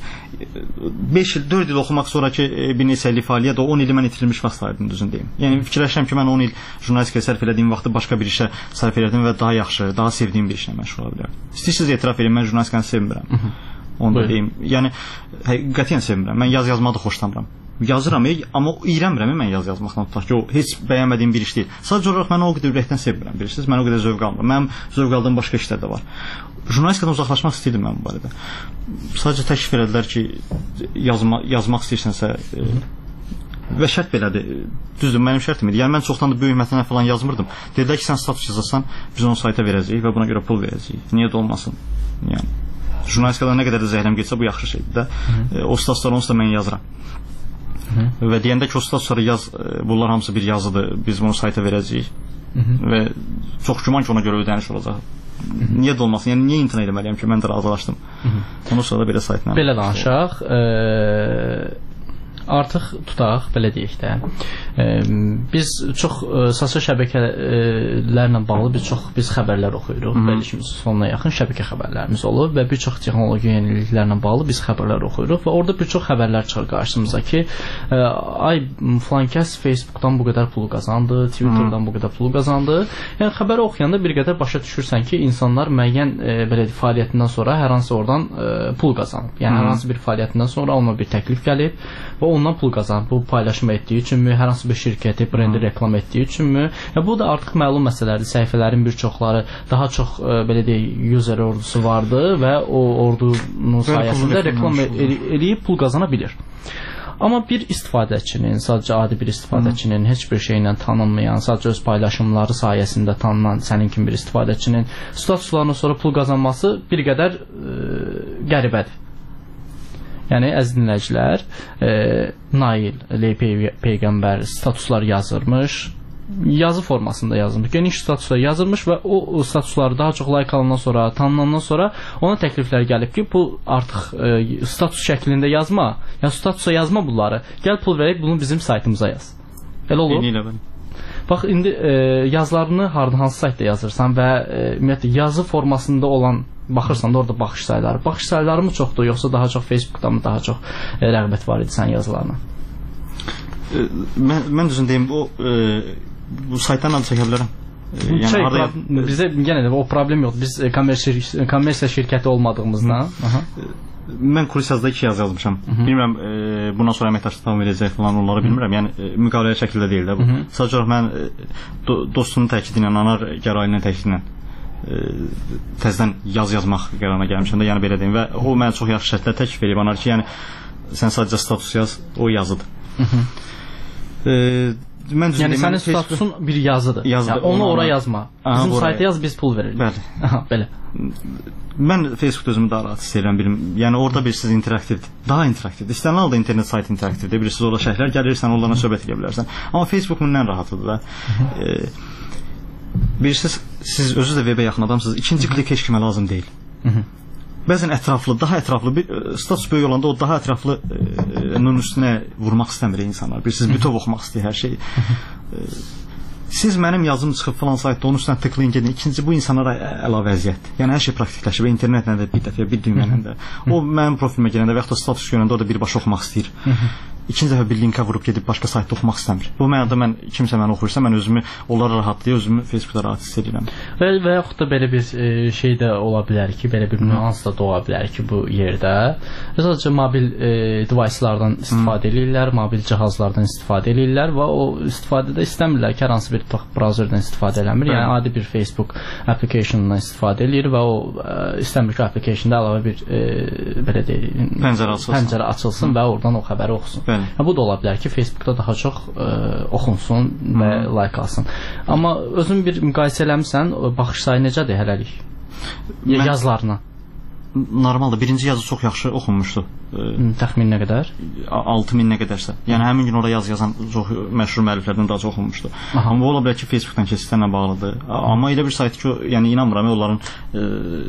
e, beş il, dörd il oxumaq sonraki e, bir neçə illik fəaliyyət, o on ili mən itirilmiş vaxt sayırdım, düzün deyim. Yəni fikirləşirəm ki, mən on il jurnalistikaya sərf elədiyim vaxtı başqa bir işə sərf elədim və daha yaxşı, daha sevdiyim bir işlə məşğul ola bilərdim. İstəyirsiniz etiraf edin, mən jurnalistikanı sevmirəm. Onu da deyim. Yəni qətiyyən sevmirəm. Mən yaz yazmağı da xoşlanmıram. Yazıram, amma iyrəmirəm mən yaz yazmaqdan tutaq ki, o heç bəyənmədiyim bir iş deyil. Sadəcə olaraq mən o qədər ürəkdən sevmirəm, bilirsiniz, mən o qədər zövq almıram. Mənim zövq aldığım başqa işlər də var. Jurnalistikadan uzaqlaşmaq istəyirdim mən bu barədə. Sadəcə təklif elədilər ki, yazma, yazmaq istəyirsənsə e, və şərt belədir. Düzdür, mənim şərtim idi. Yəni mən çoxdan da böyük mətnlər falan yazmırdım. Dedilər ki, sən status yazasan, biz onu sayta verəcəyik və buna görə pul verəcəyik. Niyə də olmasın? Yəni jurnalistikada nə qədər də zəhləm getsə bu yaxşı şeydir də. E, o statuslar onsuz da mən yazıram. Hı -hı. Və deyəndə ki, o statusları yaz, bunlar hamısı bir yazıdır, biz bunu sayta verəcəyik. Hı -hı. Və çox güman ki, ona görə ödəniş olacaq. Hı -hı. Niyə də olmasın? Yəni niyə imtina etməliyəm ki, mən də razılaşdım. Hı -hı. Ondan sonra da belə saytla. Belə danışaq. E Artıq tutaq, belə deyək də. E, biz çox e, sosial şəbəkələrlə bağlı bir çox biz xəbərlər oxuyuruq. Verilişimizin sonuna yaxın şəbəkə xəbərlərimiz olur və bir çox texnoloji yeniliklərlə bağlı biz xəbərlər oxuyuruq və orada bir çox xəbərlər çıxır qarşımıza ki, e, ay falan kəs Facebookdan bu qədər pul qazandı, Twitterdan bu qədər pul qazandı. Yəni xəbəri oxuyanda bir qədər başa düşürsən ki, insanlar müəyyən e, belə deyək fəaliyyətindən sonra hər hansı oradan e, pul qazanıb. Yəni hər hansı bir fəaliyyətindən sonra ona bir təklif gəlib və ondan pul qazanıb. Bu paylaşım etdiyi üçünmü, hər hansı bir şirkəti, brendi reklam etdiyi üçünmü? Ya bu da artıq məlum məsələdir. Səhifələrin bir çoxları daha çox e, belə deyək user ordusu vardı və o ordunun sayəsində reklam eləyib pul qazana bilir. Amma bir istifadəçinin, sadəcə adi bir istifadəçinin, heç bir şeylə tanınmayan, sadəcə öz paylaşımları sayəsində tanınan sənin kimi bir istifadəçinin statuslarından sonra pul qazanması bir qədər e, qəribədir. Yəni, əziz dinləyicilər, e, Nail Leypey Peyğəmbər statuslar yazırmış, yazı formasında yazılmış, geniş statuslar yazılmış və o, o statusları daha çox like alandan sonra, tanınandan sonra ona təkliflər gəlib ki, bu artıq e, status şəklində yazma, ya statusa yazma bunları, gəl pul verək, bunu bizim saytımıza yaz. Elə olur? Eynilə mən. Bax, indi e, yazılarını hardan, hansı saytda yazırsan və e, ümumiyyətlə yazı formasında olan baxırsan da orada baxış sayıları. Baxış sayıları mı çoxdur, yoxsa daha çox Facebookdan mı daha çox e, rəğbət var idi sənin yazılarına? E, mən, mən düzün deyim, o e, bu saytdan adı çəkə bilərəm. E, yəni, şey, harada... Bizə yenə də o problem yoxdur. Biz e, kommersiya, kommersiya şirkəti olmadığımızdan. Mən kursiyazda iki yaz yazmışam. Hı -hı. Bilmirəm, e, bundan sonra əməkdaşlıq davam edəcək falan onları bilmirəm. Yəni e, müqavilə şəklində deyil də bu. Sadəcə olaraq mən e, do, dostunun təkidi ilə, anar gərayinin təkidi ilə e, təzədən yaz yazmaq qərarına gəlmişəm də, yəni belə deyim və o mənə çox yaxşı şərtlər təklif edib, anar ki, yəni sən sadəcə status yaz, o yazıdır. Hı -hı. E, Mən yəni sənin statusun Facebook... bir yazıdır. yazıdır. Yəni, onu ora yazma. Aha, bizim oraya... sayta yaz, biz pul veririk. Bəli. Aha, belə. Mən Facebook özümü daha rahat hiss edirəm, bilim. Yəni orada bilirsiniz interaktivdir. Daha interaktivdir. İstənilən halda internet saytı interaktivdir. Bilirsiniz orada şərhlər gəlirsən, onlarla söhbət edə bilərsən. Amma Facebook bundan rahatıdır da. e, bilirsiniz, siz özünüz də webə yaxın adamsınız. İkinci klik heç kimə lazım deyil. Hı -hı. Bəzən ətraflı, daha ətraflı bir status böyük olanda o daha ətraflı e, üstünə vurmaq istəmir insanlar. Bilirsiniz, bütöv oxumaq istəyir hər şeyi. E, siz mənim yazım çıxıb falan saytda onun üstünə tıklayın gedin. İkinci bu insanlara əlavə əziyyət. Yəni hər şey praktikləşib, internetlə də bir dəfə, bir düyməylə də. O mənim profilimə gələndə və yaxud da status görəndə orada birbaşa oxumaq istəyir. İkinci dəfə bir linkə vurub gedib başqa saytda oxumaq istəmir. Bu mənada mən kimsə məni oxuyursa, mən özümü onlara rahatlayıb özümü Facebookda rahat hiss edirəm. Və, və yaxud da belə bir e, şey də ola bilər ki, belə bir nüans da doğa bilər ki, bu yerdə sadəcə mobil e, device'lardan istifadə edirlər, mobil cihazlardan istifadə edirlər və o istifadədə istəmirlər ki, hər hansı bir browserdən istifadə eləmir. Yəni adi bir Facebook application'dan istifadə edir və o e, istəmir ki, application'da əlavə bir e, belə deyək, pəncərə açılsın, pəncərə açılsın və oradan o xəbəri oxusun. Yəni, bu da ola bilər ki, Facebookda daha çox e, oxunsun və hmm. like alsın. Amma özün bir müqayisə eləmirsən, baxış sayı necədir hələlik? Mən... Yazlarına? Normaldır. Birinci yazı çox yaxşı oxunmuşdu. Təxmin nə qədər? altı min nə qədərsə. Yəni həmin gün orada yaz yazan çox məşhur müəlliflərdən daha çox oxunmuşdu. Aha. Amma bu ola bilər ki, Facebookdan keçişlərlə bağlıdır. Amma elə bir sayt ki, yəni inanmıram, onların e,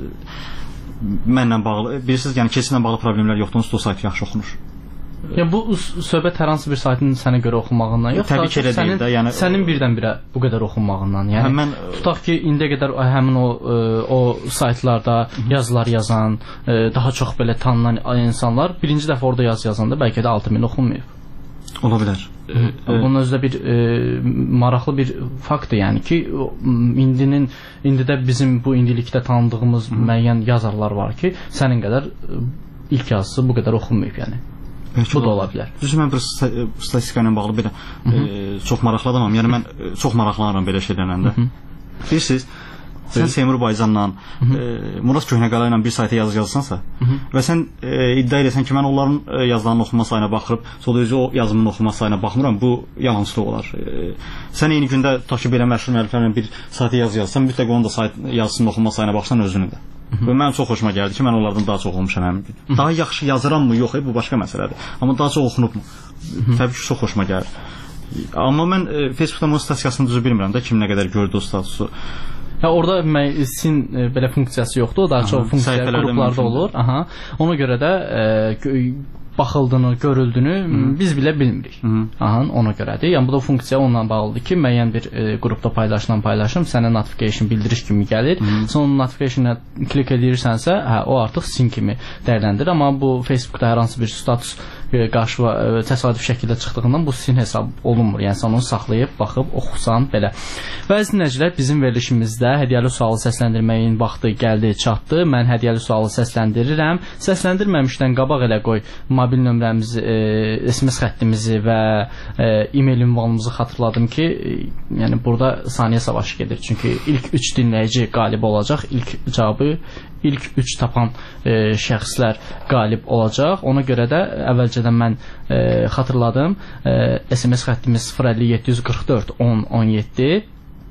mənlə bağlı, bilirsiniz, yəni keçişlə bağlı problemlər yoxdur, o sayt yaxşı oxunur. Yəni bu söhbət hər hansı bir saytın sənə görə oxunmağından yox, təbii ki, elə deyil də, yəni sənin birdən-birə bu qədər oxunmağından. Yəni mən tutaq ki, indiyə qədər həmin o o saytlarda yazılar yazan, daha çox belə tanınan insanlar birinci dəfə orada yaz yazanda bəlkə də altı min oxunmayıb. Ola bilər. Bunun özdə bir e, maraqlı bir faktdır, yəni ki, indinin indidə bizim bu indilikdə tanıdığımız müəyyən yazarlar var ki, sənin qədər ilk yazısı bu qədər oxunmayıb, yəni. Bəlkə bu da ola bilər. Düzdür, mən bir statistika ilə bağlı belə e, çox maraqlı adamam. Yəni mən e, çox maraqlanıram belə şeylərlə də. Bilirsiniz, sən Seymur Baycanla, e, Murat Köhnəqala ilə bir sayta yazı yazsansa və sən e, iddia edirsən ki, mən onların e, yazılarının oxunma sayına baxırıb, sonra özü o yazımın oxunma sayına baxmıram, bu yalançılıq olar. E, sən eyni gündə tutaq ki, belə məşhur müəlliflərlə bir sayta yazı yazsan, mütləq onun da sayt yazısının oxunma sayına baxsan özünü də. Və mənim çox xoşuma gəldi ki, mən onlardan daha çox oxumuşam həmin gün. Daha yaxşı yazırammı, yox, bu başqa məsələdir. Amma daha çox oxunubmu? Təbii ki, çox xoşuma gəlir. Amma mən e, Facebookda onun statistikasını düzü bilmirəm də, kim nə qədər gördü o statusu. Ya orada sin e, belə funksiyası yoxdur, o daha çox funksiya qruplarda olur. Aha. Ona görə də e, baxıldığını, görüldüyünü Hı. biz bilə bilmirik. Aha, ona görədir. Yəni bu da funksiya onunla bağlıdır ki, müəyyən bir e, qrupda paylaşılan paylaşım sənə notification bildiriş kimi gəlir. Hı. Sonra notification-a klik edirsənsə, hə o artıq sin kimi dəyərləndirir. Amma bu Facebookda hər hansı bir status e, qarşı e, təsadüf şəkildə çıxdığından bu sin hesab olunmur. Yəni sən onu saxlayıb, baxıb, oxusan belə. Və əziz dinləyicilər, bizim verilişimizdə hədiyyəli sualı səsləndirməyin vaxtı gəldi, çatdı. Mən hədiyyəli sualı səsləndirirəm. Səsləndirməmişdən qabaq elə qoy mobil nömrəmizi, e, S M S xəttimizi və e, e-mail ünvanımızı xatırladım ki, e, yəni burada saniyə savaşı gedir. Çünki ilk üç dinləyici qalib olacaq. İlk cavabı ilk üç tapan e, şəxslər qalib olacaq. Ona görə də əvvəlcədən mən e, xatırladım. E, S M S xəttimiz sıfır əlli yeddi yüz qırx dörd on on yeddi.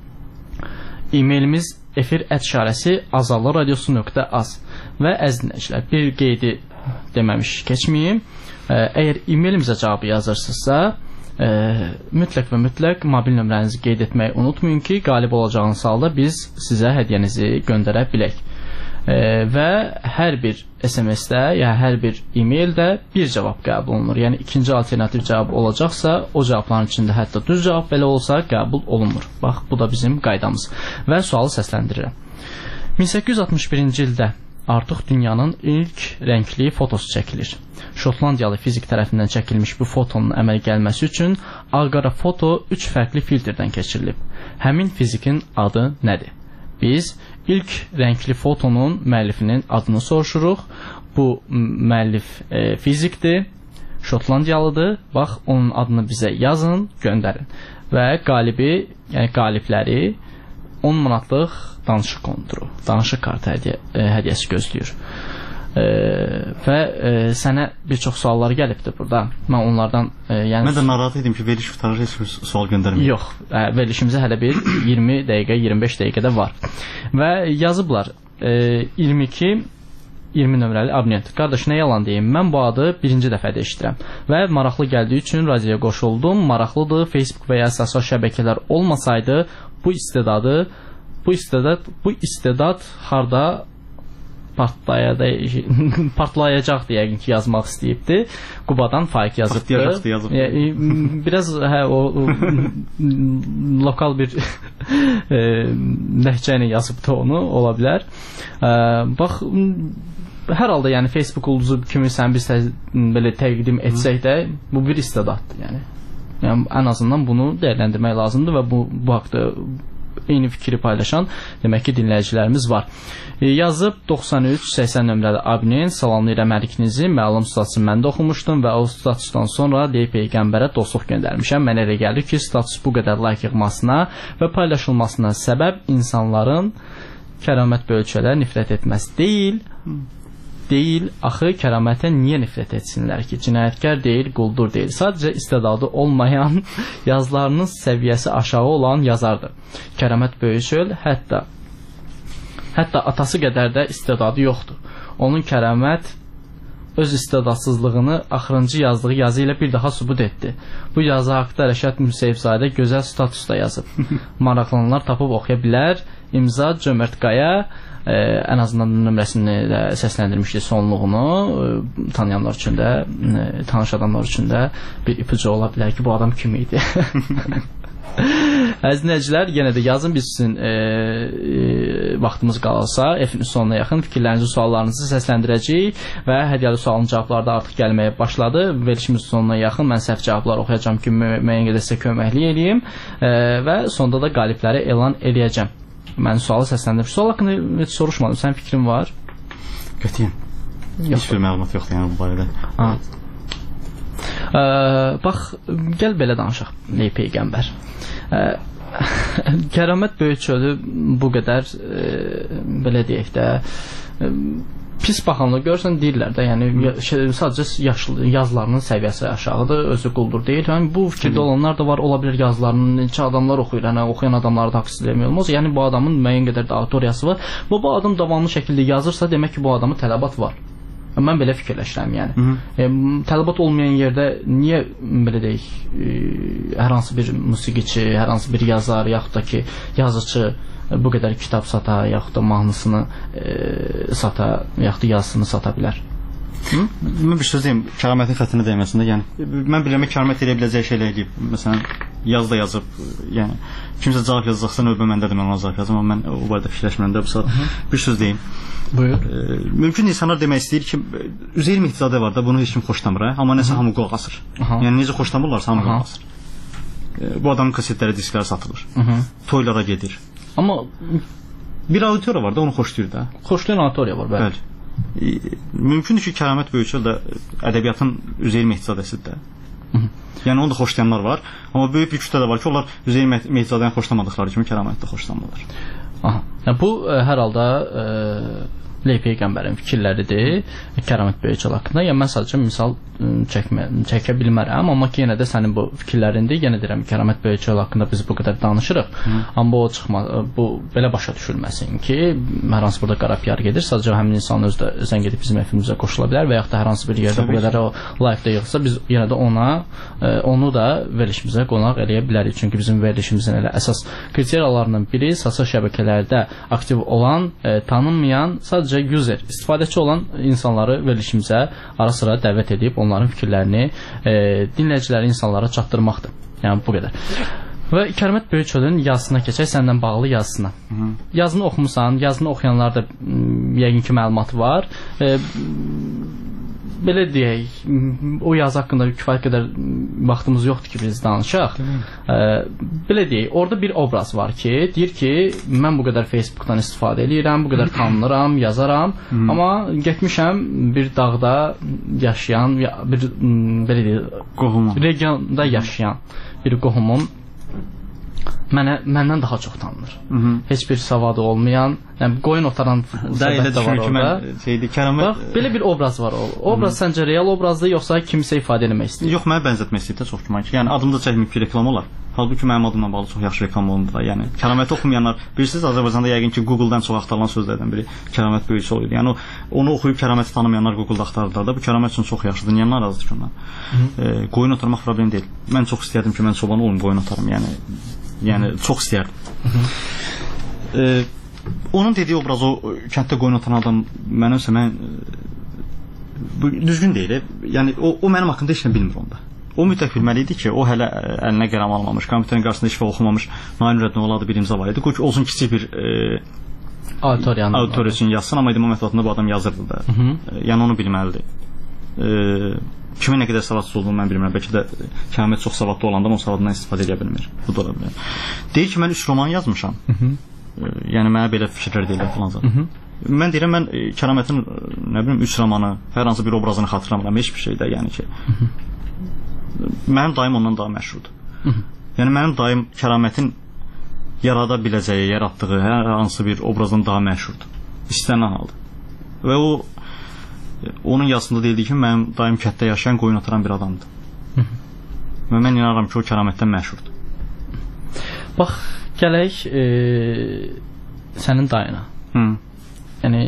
E-mailimiz efir ət işarəsi azallı radiosu nöqtə az. Və əziz dinləyicilər, bir qeydi deməmiş keçməyim. Əgər e-mailimizə cavabı yazırsınızsa, e, mütləq və mütləq mobil nömrənizi qeyd etməyi unutmayın ki, qalib olacağınız halda biz sizə hədiyyənizi göndərə bilək. E, və hər bir S M S-də, ya hər bir e-maildə bir cavab qəbul olunur. Yəni ikinci alternativ cavab olacaqsa, o cavabların içində hətta düz cavab belə olsa qəbul olunmur. Bax, bu da bizim qaydamız. Və sualı səsləndirirəm. min səkkiz yüz altmış birinci ildə artıq dünyanın ilk rəngli fotosu çəkilir. Şotlandiyalı fizik tərəfindən çəkilmiş bu fotonun əmələ gəlməsi üçün ağ-qara foto üç fərqli filtrdən keçirilib. Həmin fizikin adı nədir? Biz ilk rəngli fotonun müəllifinin adını soruşuruq. Bu müəllif e, fizikdir, Şotlandiyalıdır. Bax, onun adını bizə yazın, göndərin. Və qalibi, yəni qalibləri on manatlıq danışıq konturu, danışıq kartı hədiyyə, e, hədiyyəsi gözləyir. E, və e, sənə bir çox suallar gəlibdir burada. Mən onlardan e, yəni mən də narahat edim ki, veriliş qurtarır, heç bir sual göndərmir. Yox, e, verilişimizə hələ bir iyirmi dəqiqə, iyirmi beş dəqiqədə var. Və yazıblar e, iyirmi iki iyirmi nömrəli abonent. Qardaş, nə yalan deyim, mən bu adı birinci dəfədə eşidirəm və maraqlı gəldiyi üçün radioya qoşuldum. Maraqlıdır. Facebook və ya sosial şəbəkələr olmasaydı bu istedadı, bu istedad, bu istedad harda partlayacaq, partlayacaqdı yəqin ki, yazmaq istəyibdi. Qubadan Faiq yazıbdı. yazıb. Biraz hə o, o lokal bir e, ləhcə ilə yazıbdı onu, ola bilər. E, bax, hər halda yəni Facebook ulduzu kimi sən biz belə təqdim etsək də, bu bir istedaddır yəni. Yəni ən azından bunu dəyərləndirmək lazımdır və bu bu haqqda eyni fikri paylaşan demək ki, dinləyicilərimiz var. E, yazıb doxsan üç səksən nömrəli abunent, salamlayıram hər ikinizi. Məlum statusunu mən də oxumuşdum və o statusdan sonra Ley Peyğəmbərə dostluq göndərmişəm. Mənə elə gəlir ki, status bu qədər like yığmasına və paylaşılmasına səbəb insanların kəramət bölçələr nifrət etməsi deyil. Deyil, axı kəramətə niyə nifrət etsinlər ki? Cinayətkar deyil, quldur deyil. Sadəcə istedadı olmayan, yazılarının səviyyəsi aşağı olan yazardır. Kəramət Böyükçöl hətta hətta atası qədər də istedadı yoxdur. Onun kəramət öz istedadsızlığını axırıncı yazdığı yazı ilə bir daha sübut etdi. Bu yazı haqda Rəşad Müseyibzadə gözəl statusda yazıb. Maraqlananlar tapıb oxuya bilər. İmza Cömert Qaya. Ee, ən azından nömrəsini də səsləndirmişdi, sonluğunu e, tanıyanlar üçün də, e, tanış adamlar üçün də bir ipucu ola bilər ki, bu adam kim idi. Əziz dinləyicilər, yenə də yazın, biz sizin e, e, vaxtımız qalırsa F-in sonuna yaxın fikirlərinizi, suallarınızı səsləndirəcəyik və hədiyyəli sualın cavabları da artıq gəlməyə başladı. Verilişimiz sonuna yaxın mən səhv cavablar oxuyacağım ki, müəyyən qədər sizə köməklik eləyim e, və sonda da qalibləri elan eləyəcəm. Mən sualı səsləndirdim. Sual haqqında heç soruşmadım. Sənin fikrin var? Qətiyyən. Heç bir məlumat yoxdur yəni bu barədə. Ə, bax, gəl belə danışaq. Ley Peyğəmbər. Ə, Kəramət Böyükçölü bu qədər ə, belə deyək də ə, pis baxanda görsən deyirlər də, yəni sadəcə yaşlı yazılarının səviyyəsi aşağıdır, özü quldur deyil. Yəni bu fikirdə olanlar da var, ola bilər yazılarını neçə adamlar oxuyur, yəni oxuyan adamları da haqsız demək olmaz. Yəni bu adamın müəyyən qədər də auditoriyası var. Və bu adam davamlı şəkildə yazırsa, demək ki, bu adamın tələbat var. Mən belə fikirləşirəm, yəni. E, tələbat olmayan yerdə niyə belə deyək, e, hər hansı bir musiqiçi, hər hansı bir yazar, yaxud da ki, yazıcı bu qədər kitab sata, yaxud da mahnısını e, sata, yaxud da yazısını sata bilər. Hı? Mən bir söz deyim, kəramətin xətrinə dəyməsində, yəni mən bilirəm ki, kəramət edə biləcəyi şeylər edib. Məsələn, yazda yazıb, yəni kimsə cavab yazacaqsa növbə məndədir, mən ona cavab yazım, amma mən o barədə fikirləşmirəm də bu saat. Bir söz deyim. Buyur. E, mümkün insanlar demək istəyir ki, Üzeyir Mehdizadə var da, bunu heç kim xoşlamır, hə? Amma nəsə hamı qulaq asır. Yəni necə xoşlamırlarsa hamı qulaq asır. E, bu adamın kasetləri, diskləri satılır. Aha. Toylara gedir. Amma bir auditoriya var da, onu xoşlayır da. Xoşlayan auditoriya var, bəli. bəli. Mümkündür ki, Kəramət Böyükçöl də ədəbiyyatın Üzeyir Mehdizadəsidir də. Yəni onu da xoşlayanlar var. Amma böyük bir kütlə də var ki, onlar Üzeyir Mehdizadəni xoşlamadıqları kimi Kəramət də xoşlamırlar. Aha. Yəni, bu ə, hər halda ə, Ley Peyğəmbərin fikirləridir Kəramət Böyükçöl haqqında. Yəni mən sadəcə misal çəkmə, çəkə bilmərəm, amma ki yenə də sənin bu fikirlərindir. Yenə deyirəm, Kəramət Böyükçöl haqqında biz bu qədər danışırıq. Hı. Amma o çıxma, bu belə başa düşülməsin ki, hər hansı burada qara piyar gedir. Sadəcə həmin insan özü də zəng edib bizim efimizə qoşula bilər və yaxud da hər hansı bir yerdə Təbii bu qədər ki. O live-də yığılsa, biz yenə də ona ə, onu da verilişimizə qonaq eləyə bilərik. Çünki bizim verilişimizin elə əsas kriteriyalarının biri sosial şəbəkələrdə aktiv olan, ə, tanınmayan, sadəcə user, istifadəçi olan insanları verilişimizə ara-sıra dəvət edib onların fikirlərini e, dinləyiciləri insanlara çatdırmaqdır. Yəni bu qədər. Və Kəramət Böyükçölün yazısına keçək, səndən bağlı yazısına. Hı -hı. Yazını oxumusan, yazını oxuyanlar da yəqin ki məlumatı var. E, belə deyək, o yazı haqqında kifayət qədər vaxtımız yoxdur ki, biz danışaq. E, belə deyək, orada bir obraz var ki, deyir ki, mən bu qədər Facebookdan istifadə edirəm, bu qədər tanınıram, yazaram, Hı -hı. amma getmişəm bir dağda yaşayan, bir belə deyək, qohumum, regionda yaşayan bir qohumum mənə məndən daha çox tanınır. Hı -hı. Heç bir savadı olmayan, yəni qoyun otaran söhbət də var orada. Şeydi, Kəramət... Bax, belə bir obraz var. O obraz Hı -hı. səncə real obrazdır, yoxsa kimsə ifadə etmək istəyir? Yox, mənə bənzətmək istəyir də çox güman ki. Yəni adımda çəkməyib ki, reklam olar. Halbuki mənim adımla bağlı çox yaxşı reklam olundu da. Yəni Kəraməti oxumayanlar, bilirsiniz, Azərbaycanda yəqin ki, Google-dan çox axtarılan sözlərdən biri Kəramət Böyükçöl idi. Yəni o, onu oxuyub Kəraməti tanımayanlar Google-da axtarırlar da. Bu Kəramət üçün çox yaxşıdır. Niyə narazıdır ki ondan? E, qoyun otarmaq problem deyil. Mən çox istəyirdim ki, mən çoban olum, qoyun otarım. Yəni Yəni çox istəyərdim. e, onun dediyi obraz, o kənddə qoyun otan adam mənimsə mən bu düzgün deyil. Yəni o, o mənim haqqımda heç nə bilmir onda. O mütləq bilməli idi ki, o hələ əlinə qələm almamış, kompüterin qarşısında heç vaxt oxumamış, Nail Nurəddin oğlu bir imza var idi. Qoy ki, olsun kiçik bir e, auditoriyanın auditoriya üçün yazsın, amma idman mətbuatında bu adam yazırdı da. Hı -hı. Yəni onu bilməlidir. E, kimin nə qədər savadsız olduğunu mən bilmirəm. Bəlkə də Kəmət çox savadlı olanda o savadından istifadə edə bilmir. Bu da ola bilər. Deyir ki, mən üç roman yazmışam. Hı -hı. E, yəni mənə belə fikirlər deyirlər falan zaten. Hı -hı. Mən deyirəm, mən Kəramətin nə bilim üç romanı, hər hansı bir obrazını xatırlamıram, heç bir şeydə, yəni ki. Hı -hı. Mənim dayım ondan daha məşhurdur. Hı -hı. Yəni mənim dayım Kəramətin yarada biləcəyi, yaratdığı hər hansı bir obrazdan daha məşhurdur. İstənilən halda. Və o onun yazısında deyildi ki, mənim dayım kənddə yaşayan, qoyun otaran bir adamdır. Hı -hı. Və mən inanıram ki, o Kəramətdən məşhurdur. Bax, gələk e, sənin dayına. Hı. Yəni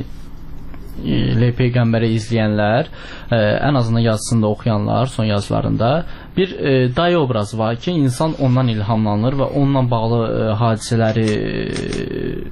L Peyğəmbəri izləyənlər, ə, ən azından yazısında oxuyanlar, son yazılarında bir ə, dayı obrazı var ki, insan ondan ilhamlanır və onunla bağlı ə, hadisələri ə,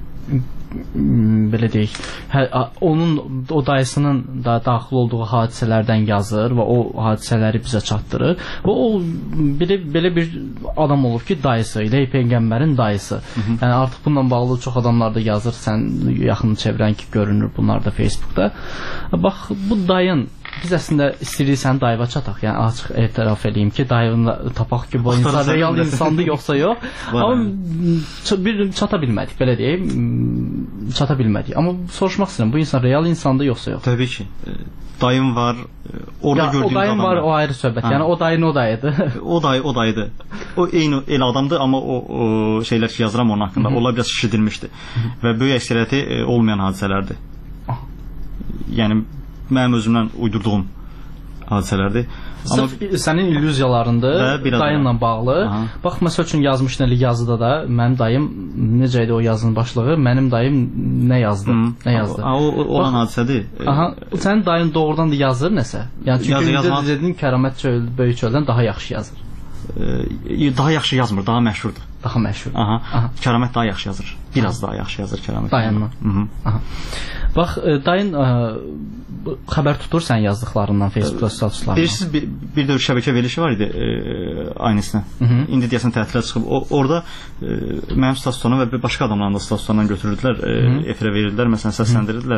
belə deyək, hə, onun o dayısının da daxil olduğu hadisələrdən yazır və o hadisələri bizə çatdırır və o belə, belə bir adam olur ki, dayısı, İley Peyğəmbərin dayısı. Hı -hı. Yəni artıq bununla bağlı çox adamlar da yazır, sən yaxını çevrən ki, görünür bunlar da Facebookda. Bax, bu dayın biz əslində istəyirik sən dayıva çataq. Yəni açıq etiraf edeyim ki, dayını tapaq ki, bu insan real insandır yoxsa yox. Amma bir çata bilmədik, belə deyim. Çata bilmədik. Amma soruşmaq istəyirəm, bu insan real insandır yoxsa yox? Təbii ki. Dayım var, orada gördüyüm adam. O dayım var, o ayrı söhbət. Yəni o dayın o dayıdır. O dayı, o dayıdır. O eyni el adamdır, amma o, o şeylər ki yazıram onun haqqında. Onlar biraz şişirdilmişdi. Və böyük əksəriyyəti olmayan hadisələrdir. Yəni mənim özümdən uydurduğum hadisələrdir. Sırf sənin illüziyalarında dayınla bağlı. Aha. Bax, məsəl üçün yazmışdın elə yazıda da, mənim dayım, necə idi o yazının başlığı, mənim dayım nə yazdı? Hı. Nə yazdı? O, o, o olan hadisədir. Aha, sənin dayın doğrudan da yazır nəsə? Yəni çünki yazı, dedin Kəramət çöl, Böyük çöldən daha yaxşı yazır. Ee, daha yaxşı yazmır, daha məşhurdur. Daha məşhur. Aha. Aha. Kəramət daha yaxşı yazır. Biraz Aha. daha yaxşı yazır Kəramət. Dayınla. Aha. Bax, dayın ə, xəbər tutur sən yazdıqlarından Facebook statuslarından. Bilirsiniz, bir, bir də şəbəkə verilişi var idi e, aynısına. Hı -hı. İndi deyəsən tətilə çıxıb. O, orada e, mənim statuslarımı və bir başqa adamların da statuslarından götürürdülər, e, efirə verirdilər, məsələn səsləndirdilər.